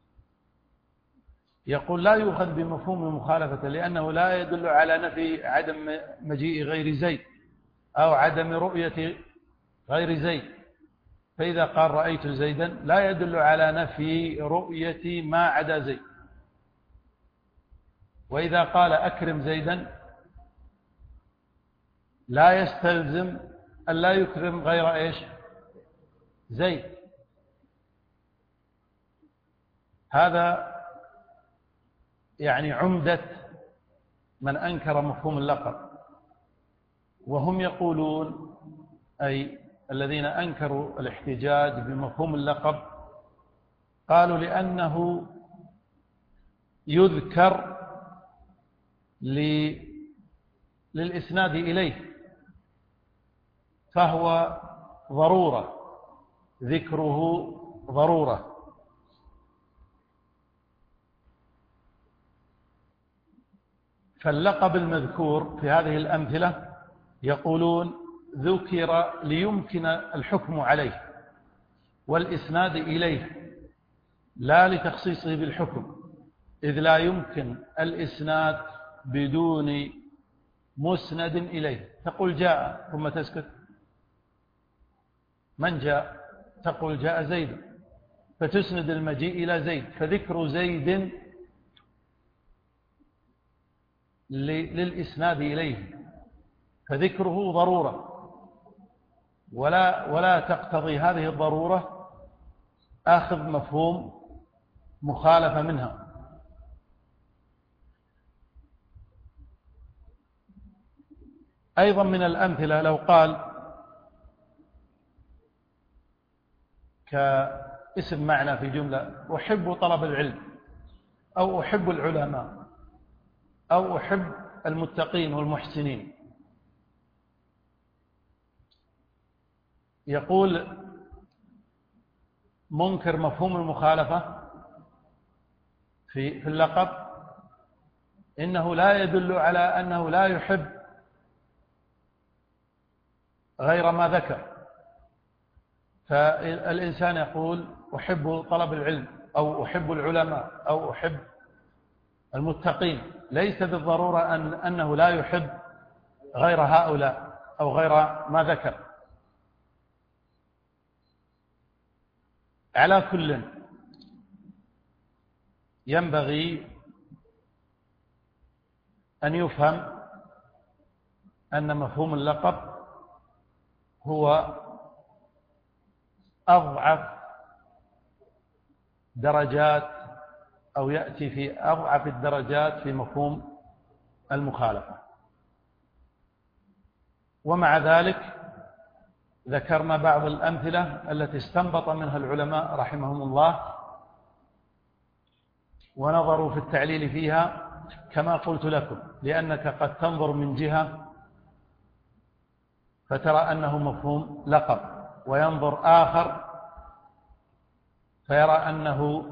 يقول لا يؤخذ بمفهوم المخالفة، لأنه لا يدل على نفي عدم مجيء غير زيد أو عدم رؤية غير زيد، فإذا قال رأيت زيدا لا يدل على نفي رؤية ما عدا زيد. وإذا قال أكرم زيدا لا يستلزم أن لا يكرم غير إيش؟ زيد. هذا يعني عمدة من أنكر مفهوم اللقب. وهم يقولون، أي الذين أنكروا الاحتجاج بمفهوم اللقب، قالوا لأنه يذكر للإسناد إليه، فهو ضرورة، ذكره ضرورة. فاللقب المذكور في هذه الأمثلة يقولون ذكر ليمكن الحكم عليه والإسناد إليه، لا لتخصيصه بالحكم، إذ لا يمكن الإسناد بدون مسند إليه. تقول جاء ثم تسكت. من جاء؟ تقول جاء زيد، فتسند المجيء إلى زيد، فذكر زيد للإسناد إليه، فذكره ضرورة، ولا تقتضي هذه الضرورة آخذ مفهوم مخالفة منها. أيضا من الأمثلة لو قال كاسم معنى في جملة: أحب طلب العلم، أو أحب العلماء، أو أحب المتقين والمحسنين. يقول منكر مفهوم المخالفة في اللقب إنه لا يدل على أنه لا يحب غير ما ذكر. فالإنسان يقول أحب طلب العلم، أو أحب العلماء، أو أحب المتقين، ليس بالضرورة أنه لا يحب غير هؤلاء أو غير ما ذكر. على كل ينبغي أن يفهم أن مفهوم اللقب هو أضعف درجات، أو يأتي في أضعف الدرجات في مفهوم المخالفة. ومع ذلك ذكرنا بعض الأمثلة التي استنبط منها العلماء رحمهم الله ونظروا في التعليل فيها، كما قلت لكم، لأنك قد تنظر من جهة فترى أنه مفهوم لقب، وينظر آخر فيرى أنه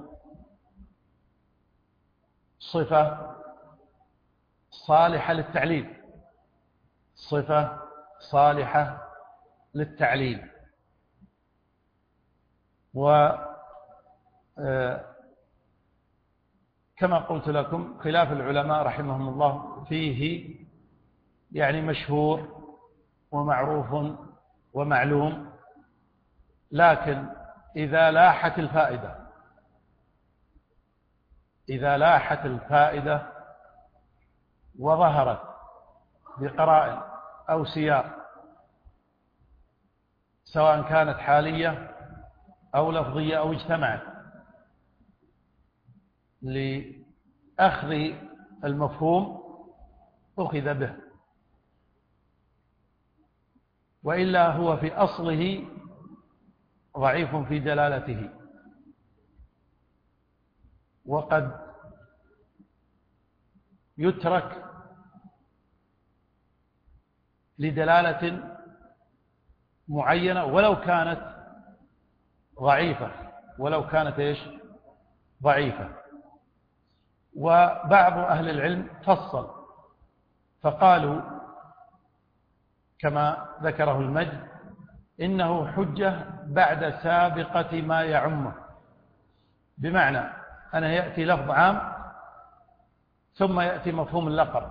صفة صالحة للتعليل، صفة صالحة للتعليل. وكما قلت لكم خلاف العلماء رحمهم الله فيه يعني مشهور ومعروف ومعلوم، لكن إذا لاحت الفائدة وظهرت بقرائن أو سياق، سواء كانت حالية أو لفظية أو اجتمعت لأخذ المفهوم، أخذ به، وإلا هو في أصله ضعيف في دلالته. وقد يترك لدلالة معينة ولو كانت ضعيفة، ضعيفة. وبعض أهل العلم فصل فقالوا كما ذكره المجد إنه حجة بعد سابقة ما يعمه، بمعنى أنه يأتي لفظ عام ثم يأتي مفهوم اللقب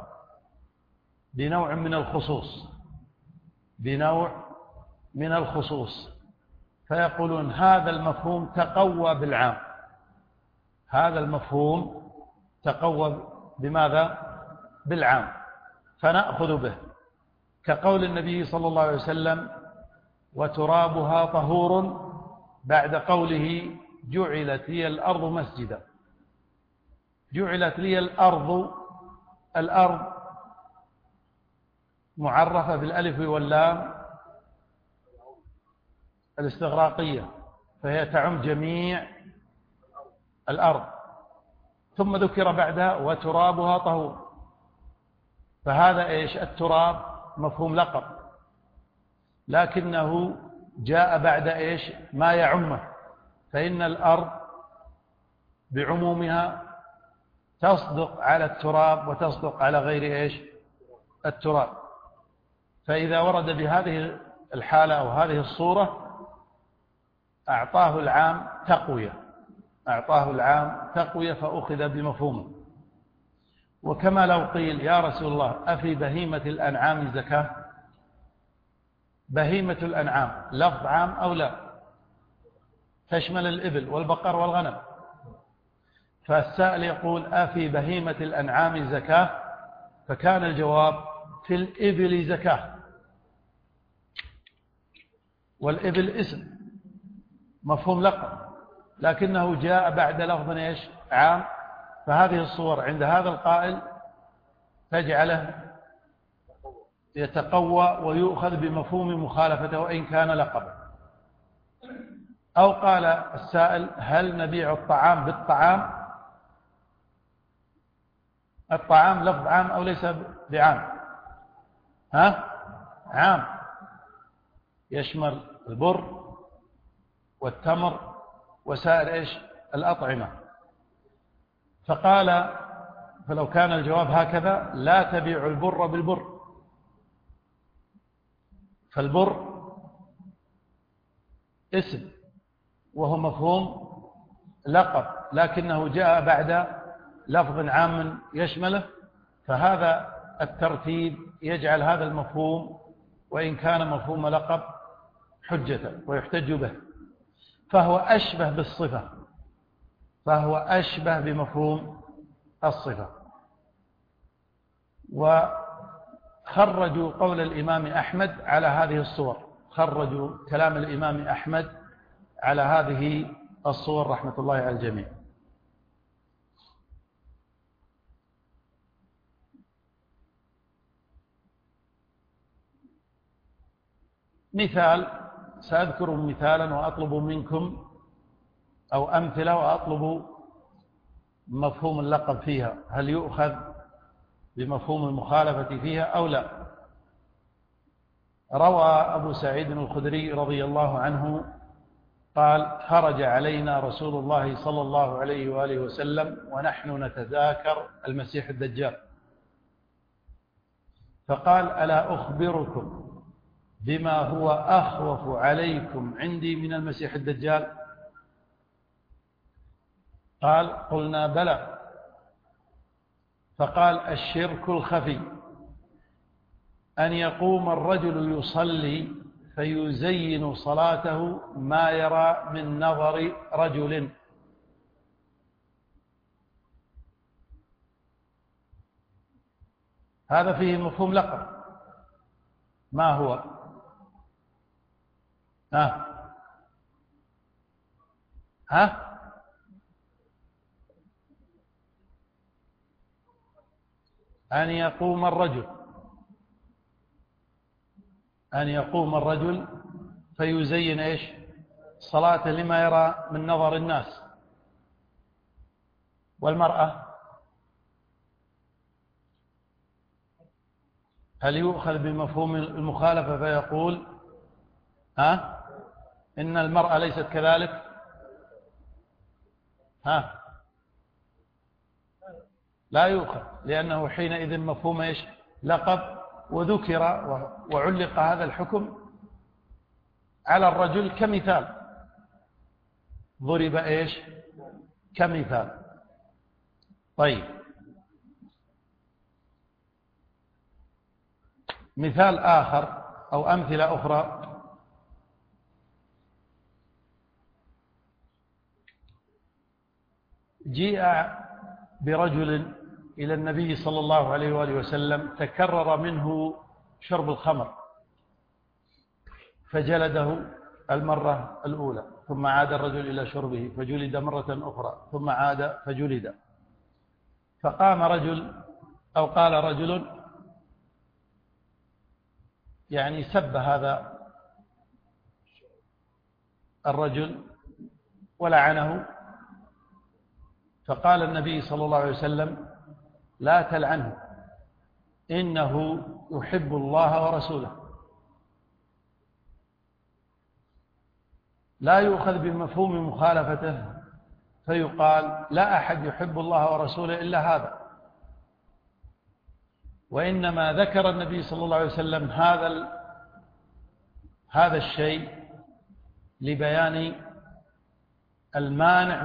بنوع من الخصوص، فيقولون هذا المفهوم تقوى بالعام، هذا المفهوم تقوى بماذا؟ بالعام، فنأخذ به، كقول النبي صلى الله عليه وسلم وترابها طهور، بعد قوله جعلت لي الأرض مسجدا. جعلت لي الأرض معرفة بالألف واللام الاستغراقية، فهي تعم جميع الأرض، ثم ذكر بعدها وترابها طهور، فهذا إيش؟ التراب مفهوم لقب، لكنه جاء بعد إيش؟ ما يعمه، فإن الأرض بعمومها تصدق على التراب وتصدق على غير إيش؟ التراب. فإذا ورد بهذه الحالة أو هذه الصورة أعطاه العام تقوية، أعطاه العام تقوية فأخذ بمفهومه. وكما لو قيل يا رسول الله أفي بهيمة الأنعام زكاة؟ بهيمة الأنعام لفظ عام أو لا؟ تشمل الإبل والبقر والغنم، فالسائل يقول أفي بهيمة الأنعام زكاة؟ فكان الجواب في الإبل زكاة، والإبل اسم مفهوم لقب، لكنه جاء بعد لفظ إيش؟ عام. فهذه الصور عند هذا القائل تجعله يتقوى ويؤخذ بمفهوم مخالفته وإن كان لقبا. أو قال السائل هل نبيع الطعام بالطعام؟ الطعام لفظ عام أو ليس بعام؟ عام، يشمل البر والتمر وسائر إيش؟ الأطعمة. فقال فلو كان الجواب هكذا لا تبيع البر بالبر، فالبر اسم وهو مفهوم لقب، لكنه جاء بعد لفظ عام يشمله، فهذا الترتيب يجعل هذا المفهوم وإن كان مفهوم لقب حجة ويحتج به، فهو أشبه بالصفة، فهو أشبه بمفهوم الصفة. وخرجوا قول الإمام أحمد على هذه الصور، خرجوا كلام الإمام أحمد على هذه الصور رحمة الله على الجميع. مثال، سأذكر مثالا وأطلب منكم أو أمثلة وأطلب مفهوم اللقب فيها، هل يؤخذ بمفهوم المخالفة فيها أو لا. روى أبو سعيد الخدري رضي الله عنه قال خرج علينا رسول الله صلى الله عليه وآله وسلم ونحن نتذاكر المسيح الدجال، فقال ألا أخبركم بما هو أخوف عليكم عندي من المسيح الدجال؟ قال قلنا بلى. فقال الشرك الخفي، أن يقوم الرجل يصلي فيزين صلاته ما يرى من نظر رجل. هذا فيه مفهوم لقب، ما هو؟ أن يقوم الرجل فيزين إيش؟ صلاته لما يرى من نظر الناس. والمرأة هل يؤخذ بمفهوم المخالفة فيقول إن المرأة ليست كذلك؟ لا يؤخذ، لأنه حينئذ مفهوم إيش؟ لقب، وذكر وعلق هذا الحكم على الرجل كمثال، ضرب إيش؟ كمثال. طيب، مثال آخر أو أمثلة أخرى، جيء برجل إلى النبي صلى الله عليه وآله وسلم تكرر منه شرب الخمر، فجلده المرة الأولى، ثم عاد الرجل إلى شربه فجلد مرة أخرى، ثم عاد فجلد. فقام رجل أو قال رجل يعني سب هذا الرجل ولعنه، فقال النبي صلى الله عليه وسلم: لا تلعنه، إنه يحب الله ورسوله. لا يؤخذ بمفهوم مخالفته فيقال لا أحد يحب الله ورسوله إلا هذا، وإنما ذكر النبي صلى الله عليه وسلم هذا الشيء لبيان المانع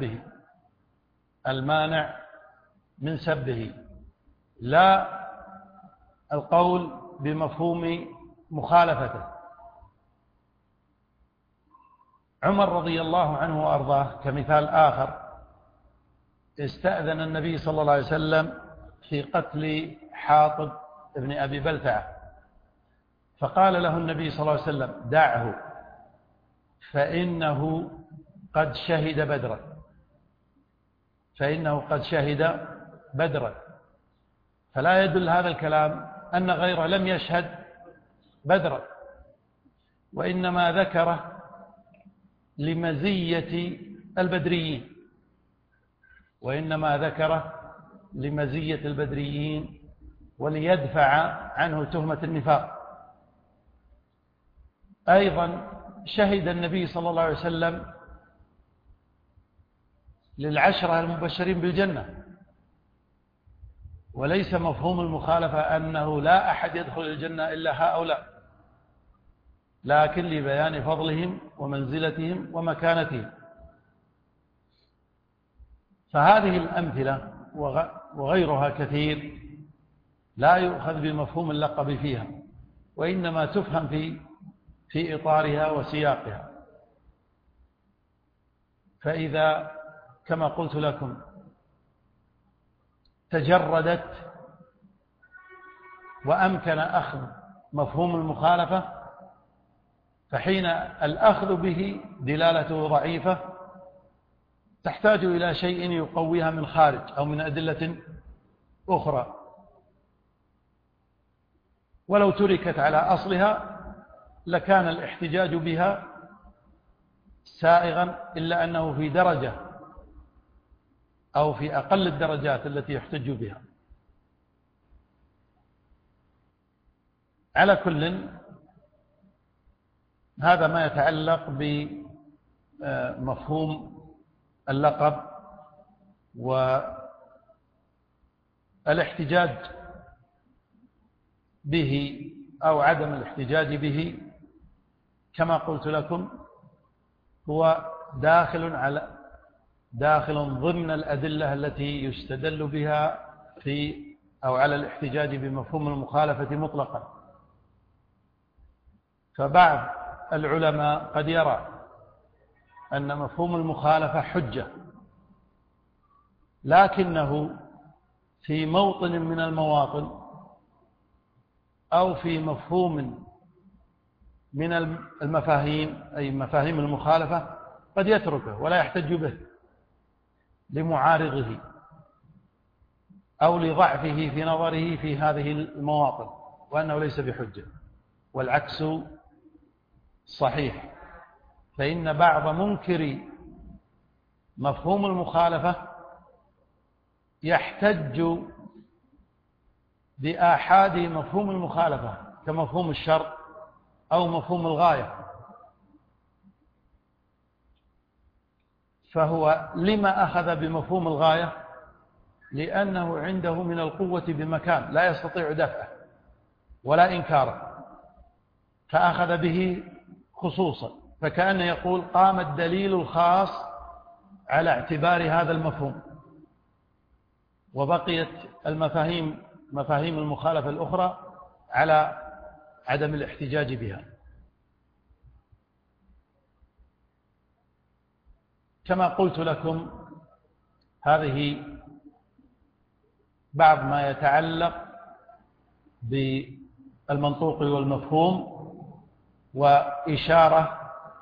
من سبه، لا القول بمفهوم مخالفته. عمر رضي الله عنه وأرضاه كمثال آخر استأذن النبي صلى الله عليه وسلم في قتل حاطب ابن أبي بلتعة، فقال له النبي صلى الله عليه وسلم: دعه فإنه قد شهد بدرا. فلا يدل هذا الكلام أن غيره لم يشهد بدرا، وإنما ذكره لمزية البدريين وليدفع عنه تهمة النفاق. أيضا شهد النبي صلى الله عليه وسلم للعشرة المبشرين بالجنة، وليس مفهوم المخالفة أنه لا أحد يدخل الجنة إلا هؤلاء، لكن لبيان فضلهم ومنزلتهم ومكانتهم. فهذه الأمثلة وغيرها كثير لا يؤخذ بمفهوم اللقب فيها، وإنما تفهم في إطارها وسياقها. فإذا كما قلت لكم تجردت وأمكن أخذ مفهوم المخالفة، فحين الأخذ به دلالته ضعيفة تحتاج إلى شيء يقويها من خارج أو من أدلة أخرى، ولو تركت على أصلها لكان الاحتجاج بها سائغا، إلا أنه في درجة أو في أقل الدرجات التي يحتج بها. على كل، هذا ما يتعلق بمفهوم اللقب والاحتجاج به أو عدم الاحتجاج به. كما قلت لكم هو داخل ضمن الأدلة التي يستدل بها أو على الاحتجاج بمفهوم المخالفة مطلقا. فبعض العلماء قد يرى أن مفهوم المخالفة حجة، لكنه في موطن من المواطن أو في مفهوم من المفاهيم أي مفاهيم المخالفة قد يتركه ولا يحتج به لمعارضه أو لضعفه في نظره في هذه المواطن، وأنه ليس بحجة، والعكس صحيح. فإن بعض منكر مفهوم المخالفة يحتج بآحاد مفهوم المخالفة كمفهوم الشرط أو مفهوم الغاية، فهو لما أخذ بمفهوم الغاية؟ لأنه عنده من القوة بمكان لا يستطيع دفعه ولا إنكاره، فأخذ به خصوصا، فكأنه يقول قام الدليل الخاص على اعتبار هذا المفهوم، وبقيت مفاهيم المخالفة الأخرى على عدم الاحتجاج بها. كما قلت لكم هذه بعض ما يتعلق بالمنطوق والمفهوم، وإشارة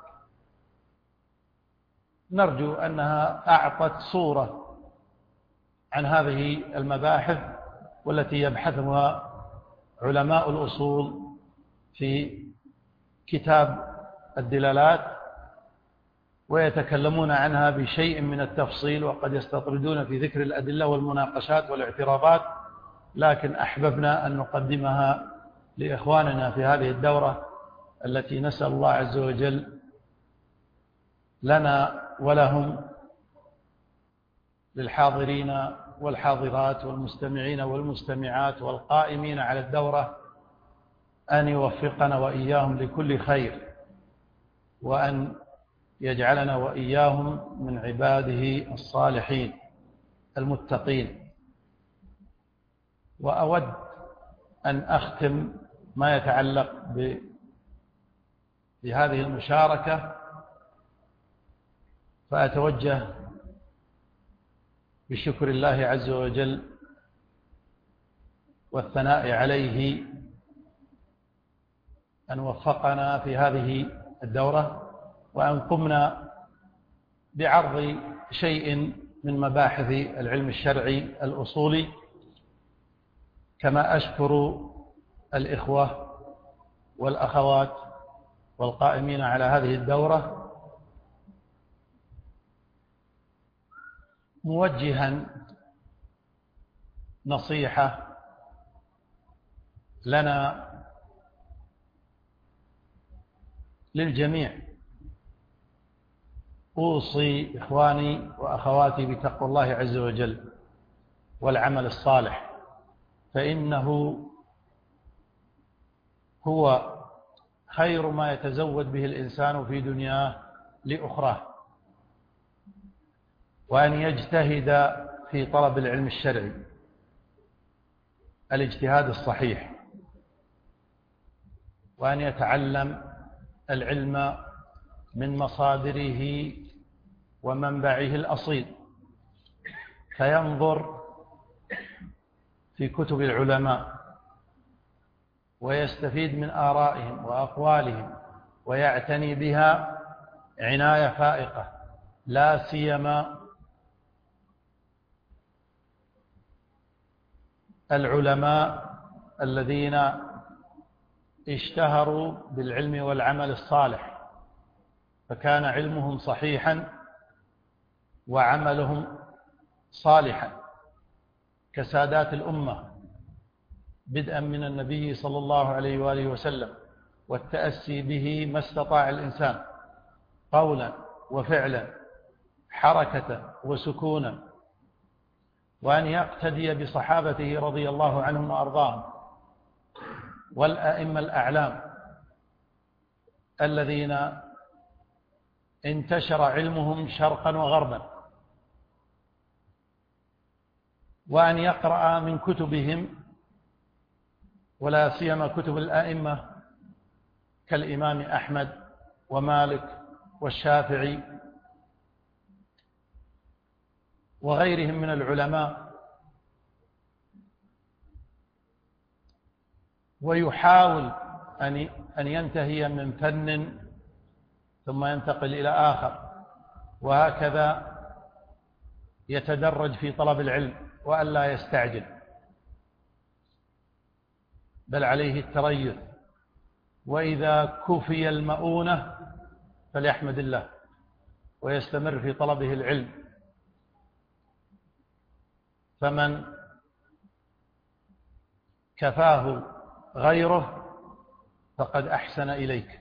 نرجو أنها أعطت صورة عن هذه المباحث والتي يبحثها علماء الأصول في كتاب الدلالات، ويتكلمون عنها بشيء من التفصيل، وقد يستطردون في ذكر الأدلة والمناقشات والاعتراضات، لكن أحببنا أن نقدمها لإخواننا في هذه الدورة التي نسأل الله عز وجل لنا ولهم، للحاضرين والحاضرات والمستمعين والمستمعات والقائمين على الدورة، أن يوفقنا وإياهم لكل خير، وأن يجعلنا وإياهم من عباده الصالحين المتقين. وأود أن أختم ما يتعلق بهذه المشاركة، فأتوجه بشكر الله عز وجل والثناء عليه أن وفقنا في هذه الدورة، وأن قمنا بعرض شيء من مباحث العلم الشرعي الأصولي، كما أشكر الإخوة والأخوات والقائمين على هذه الدورة، موجها نصيحة لنا للجميع. أوصي إخواني وأخواتي بتقوى الله عز وجل والعمل الصالح، فإنه هو خير ما يتزود به الإنسان في دنياه لأخراه، وأن يجتهد في طلب العلم الشرعي الاجتهاد الصحيح، وأن يتعلم العلم من مصادره ومنبعه الأصيل، فينظر في كتب العلماء ويستفيد من آرائهم وأقوالهم ويعتني بها عناية فائقة، لا سيما العلماء الذين اشتهروا بالعلم والعمل الصالح، فكان علمهم صحيحا وعملهم صالحا، كسادات الأمة بدءا من النبي صلى الله عليه وآله وسلم، والتأسي به ما استطاع الإنسان قولا وفعلا، حركة وسكونا، وأن يقتدي بصحابته رضي الله عنهم وأرضاهم والأئمة الأعلام الذين انتشر علمهم شرقا وغربا، وأن يقرأ من كتبهم، ولا سيما كتب الأئمة كالإمام أحمد ومالك والشافعي وغيرهم من العلماء، ويحاول أن ينتهي من فن ثم ينتقل إلى آخر، وهكذا يتدرج في طلب العلم، وألا يستعجل، بل عليه التريث، وإذا كفي المؤونة فليحمد الله ويستمر في طلبه العلم. فمن كفاه غيره فقد أحسن إليك.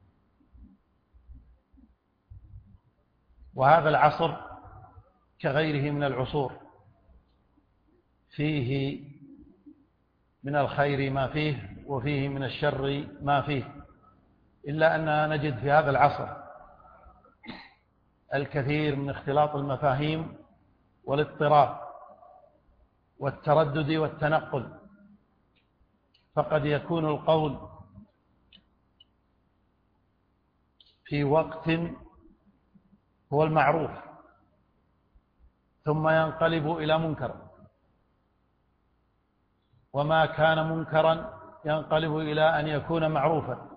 وهذا العصر كغيره من العصور فيه من الخير ما فيه وفيه من الشر ما فيه، إلا أننا نجد في هذا العصر الكثير من اختلاط المفاهيم والاضطراب والتردد والتنقل، فقد يكون القول في وقت هو المعروف، ثم ينقلب إلى منكر، وما كان منكرا ينقلب إلى أن يكون معروفا،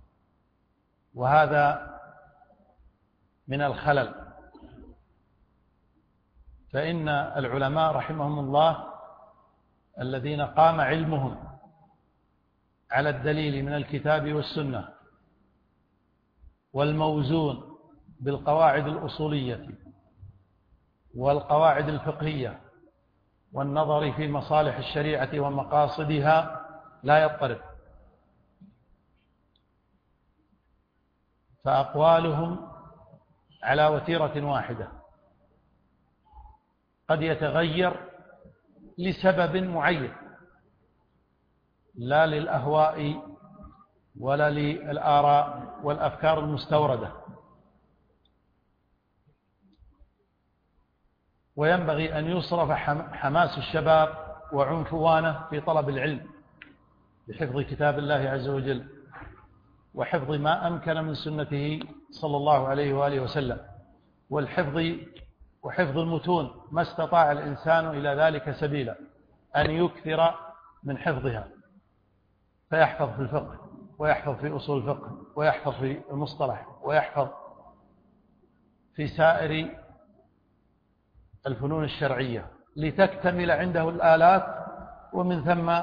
وهذا من الخلل. فإن العلماء رحمهم الله الذين قام علمهم على الدليل من الكتاب والسنة والموزون بالقواعد الأصولية والقواعد الفقهية والنظر في مصالح الشريعة ومقاصدها لا يضطرب، فأقوالهم على وتيرة واحدة، قد يتغير لسبب معين لا للأهواء ولا للآراء والأفكار المستوردة. وينبغي أن يصرف حماس الشباب وعنفوانه في طلب العلم بحفظ كتاب الله عز وجل وحفظ ما أمكن من سنته صلى الله عليه وآله وسلم، وحفظ المتون ما استطاع الإنسان إلى ذلك سبيلا، أن يكثر من حفظها، فيحفظ في الفقه ويحفظ في أصول الفقه ويحفظ في المصطلح ويحفظ في سائر الفنون الشرعية لتكتمل عنده الآلات، ومن ثم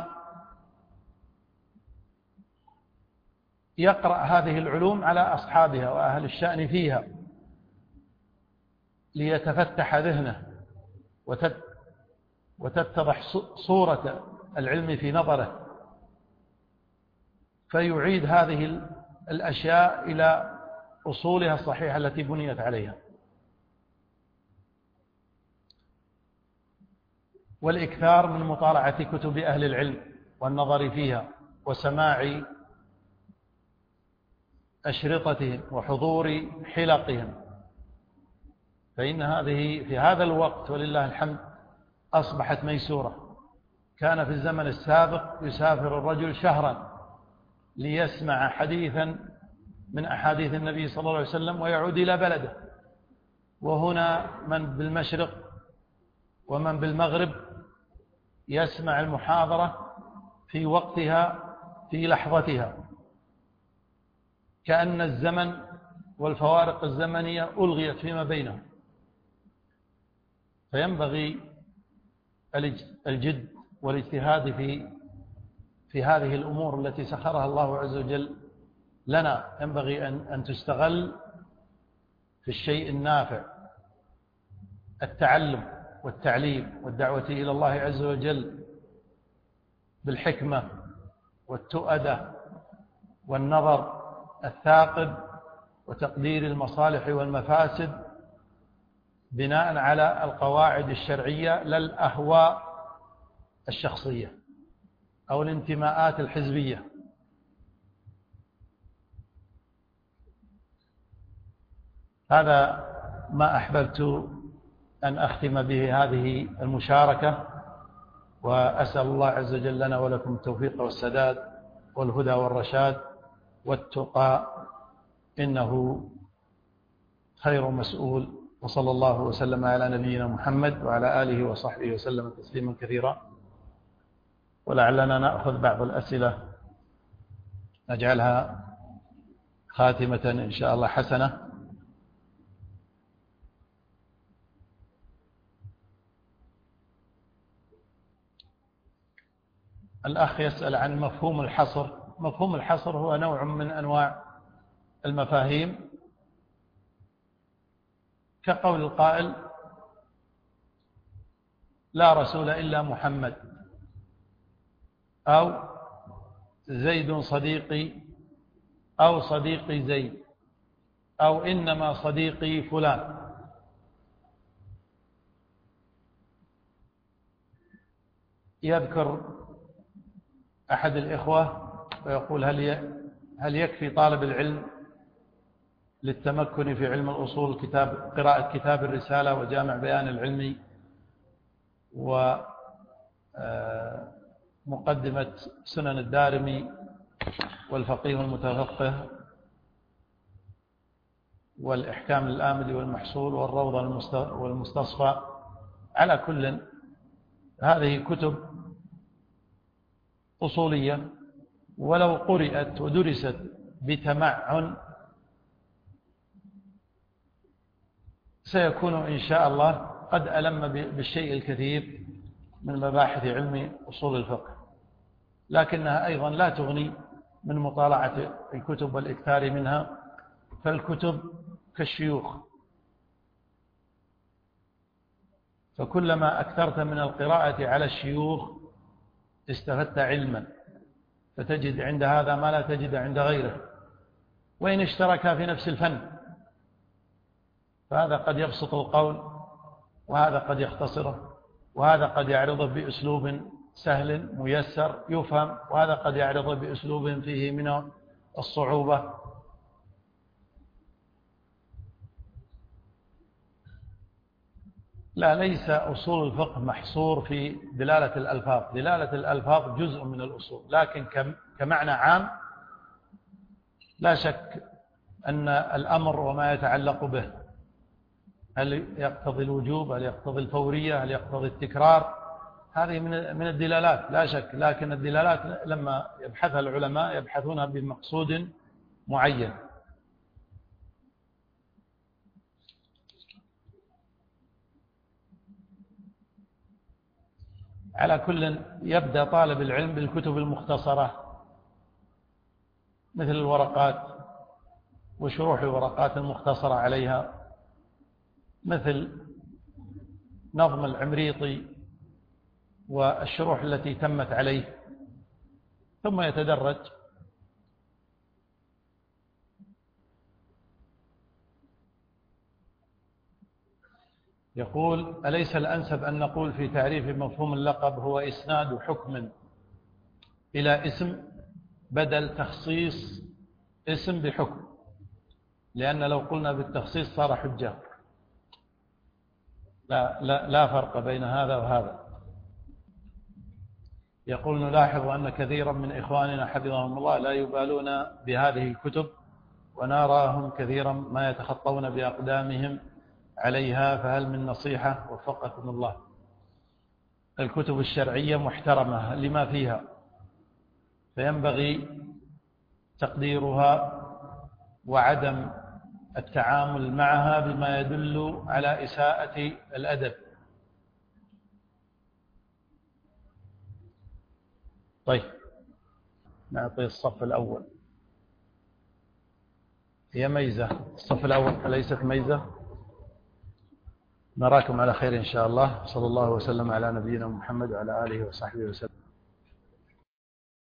يقرأ هذه العلوم على أصحابها وأهل الشأن فيها ليتفتح ذهنه وتتضح صورة العلم في نظره، فيعيد هذه الأشياء إلى أصولها الصحيحة التي بنيت عليها. والإكثار من مطالعة كتب أهل العلم والنظر فيها وسماع أشرطتهم وحضور حلقهم، فإن هذه في هذا الوقت ولله الحمد أصبحت ميسورة. كان في الزمن السابق يسافر الرجل شهرا ليسمع حديثا من أحاديث النبي صلى الله عليه وسلم ويعود إلى بلده، وهنا من بالمشرق ومن بالمغرب يسمع المحاضرة في وقتها في لحظتها، كأن الزمن والفوارق الزمنية ألغيت فيما بينهم. فينبغي الجد والاجتهاد في هذه الأمور التي سخرها الله عز وجل لنا، ينبغي أن تستغل في الشيء النافع، التعلم والتعليم والدعوة إلى الله عز وجل بالحكمة والتؤدة والنظر الثاقب وتقدير المصالح والمفاسد بناء على القواعد الشرعية لا الأهواء الشخصية أو الانتماءات الحزبية. هذا ما أحببت أن أختم به هذه المشاركة، وأسأل الله عز وجل لنا ولكم التوفيق والسداد والهدى والرشاد والتقى، إنه خير مسؤول. وصلى الله وسلم على نبينا محمد وعلى آله وصحبه وسلم تسليما كثيرا. ولعلنا نأخذ بعض الأسئلة نجعلها خاتمة إن شاء الله حسنة. الأخ يسأل عن مفهوم الحصر. مفهوم الحصر هو نوع من أنواع المفاهيم، كقول القائل لا رسول إلا محمد، أو زيد صديقي، أو صديقي زيد، أو إنما صديقي فلان. يذكر أحد الإخوة ويقول هل يكفي طالب العلم للتمكن في علم الأصول قراءة كتاب الرسالة وجامع بيان العلمي ومقدمة سنن الدارمي والفقيه المتفقه والإحكام الآمدي والمحصول والروضة والمستصفى على كل هذه كتب أصولية، ولو قرأت ودرست بتمعن سيكون إن شاء الله قد ألم بالشيء الكثير من مباحث علم أصول الفقه، لكنها أيضا لا تغني من مطالعة الكتب والإكثار منها، فالكتب كالشيوخ، فكلما أكثرت من القراءة على الشيوخ استفدت علما، فتجد عند هذا ما لا تجد عند غيره، وإن اشتركا في نفس الفن، فهذا قد يبسط القول وهذا قد يختصره، وهذا قد يعرضه بأسلوب سهل ميسر يفهم، وهذا قد يعرضه بأسلوب فيه من الصعوبة. لا، ليس أصول الفقه محصور في دلالة الألفاظ، دلالة الألفاظ جزء من الأصول، لكن كمعنى عام لا شك أن الأمر وما يتعلق به هل يقتضي الوجوب، هل يقتضي الفورية، هل يقتضي التكرار، هذه من الدلالات لا شك، لكن الدلالات لما يبحثها العلماء يبحثونها بمقصود معين. على كل يبدأ طالب العلم بالكتب المختصرة مثل الورقات وشروح الورقات المختصرة عليها، مثل نظم العمريطي والشروح التي تمت عليه، ثم يتدرج. يقول: أليس الأنسب أن نقول في تعريف مفهوم اللقب هو إسناد حكم إلى اسم بدل تخصيص اسم بحكم، لأن لو قلنا بالتخصيص صار حجة. لا فرق بين هذا وهذا. يقول: نلاحظ أن كثيرا من إخواننا حفظهم الله لا يبالون بهذه الكتب، ونراهم كثيرا ما يتخطون بأقدامهم عليها، فهل من نصيحة وفقكم الله؟ الكتب الشرعية محترمة لما فيها، فينبغي تقديرها وعدم التعامل معها بما يدل على إساءة الأدب. طيب، نعطي الصف الأول. هي ميزة الصف الأول أليست ميزة؟ نراكم على خير إن شاء الله. صلى الله وسلم على نبينا محمد وعلى آله وصحبه وسلم.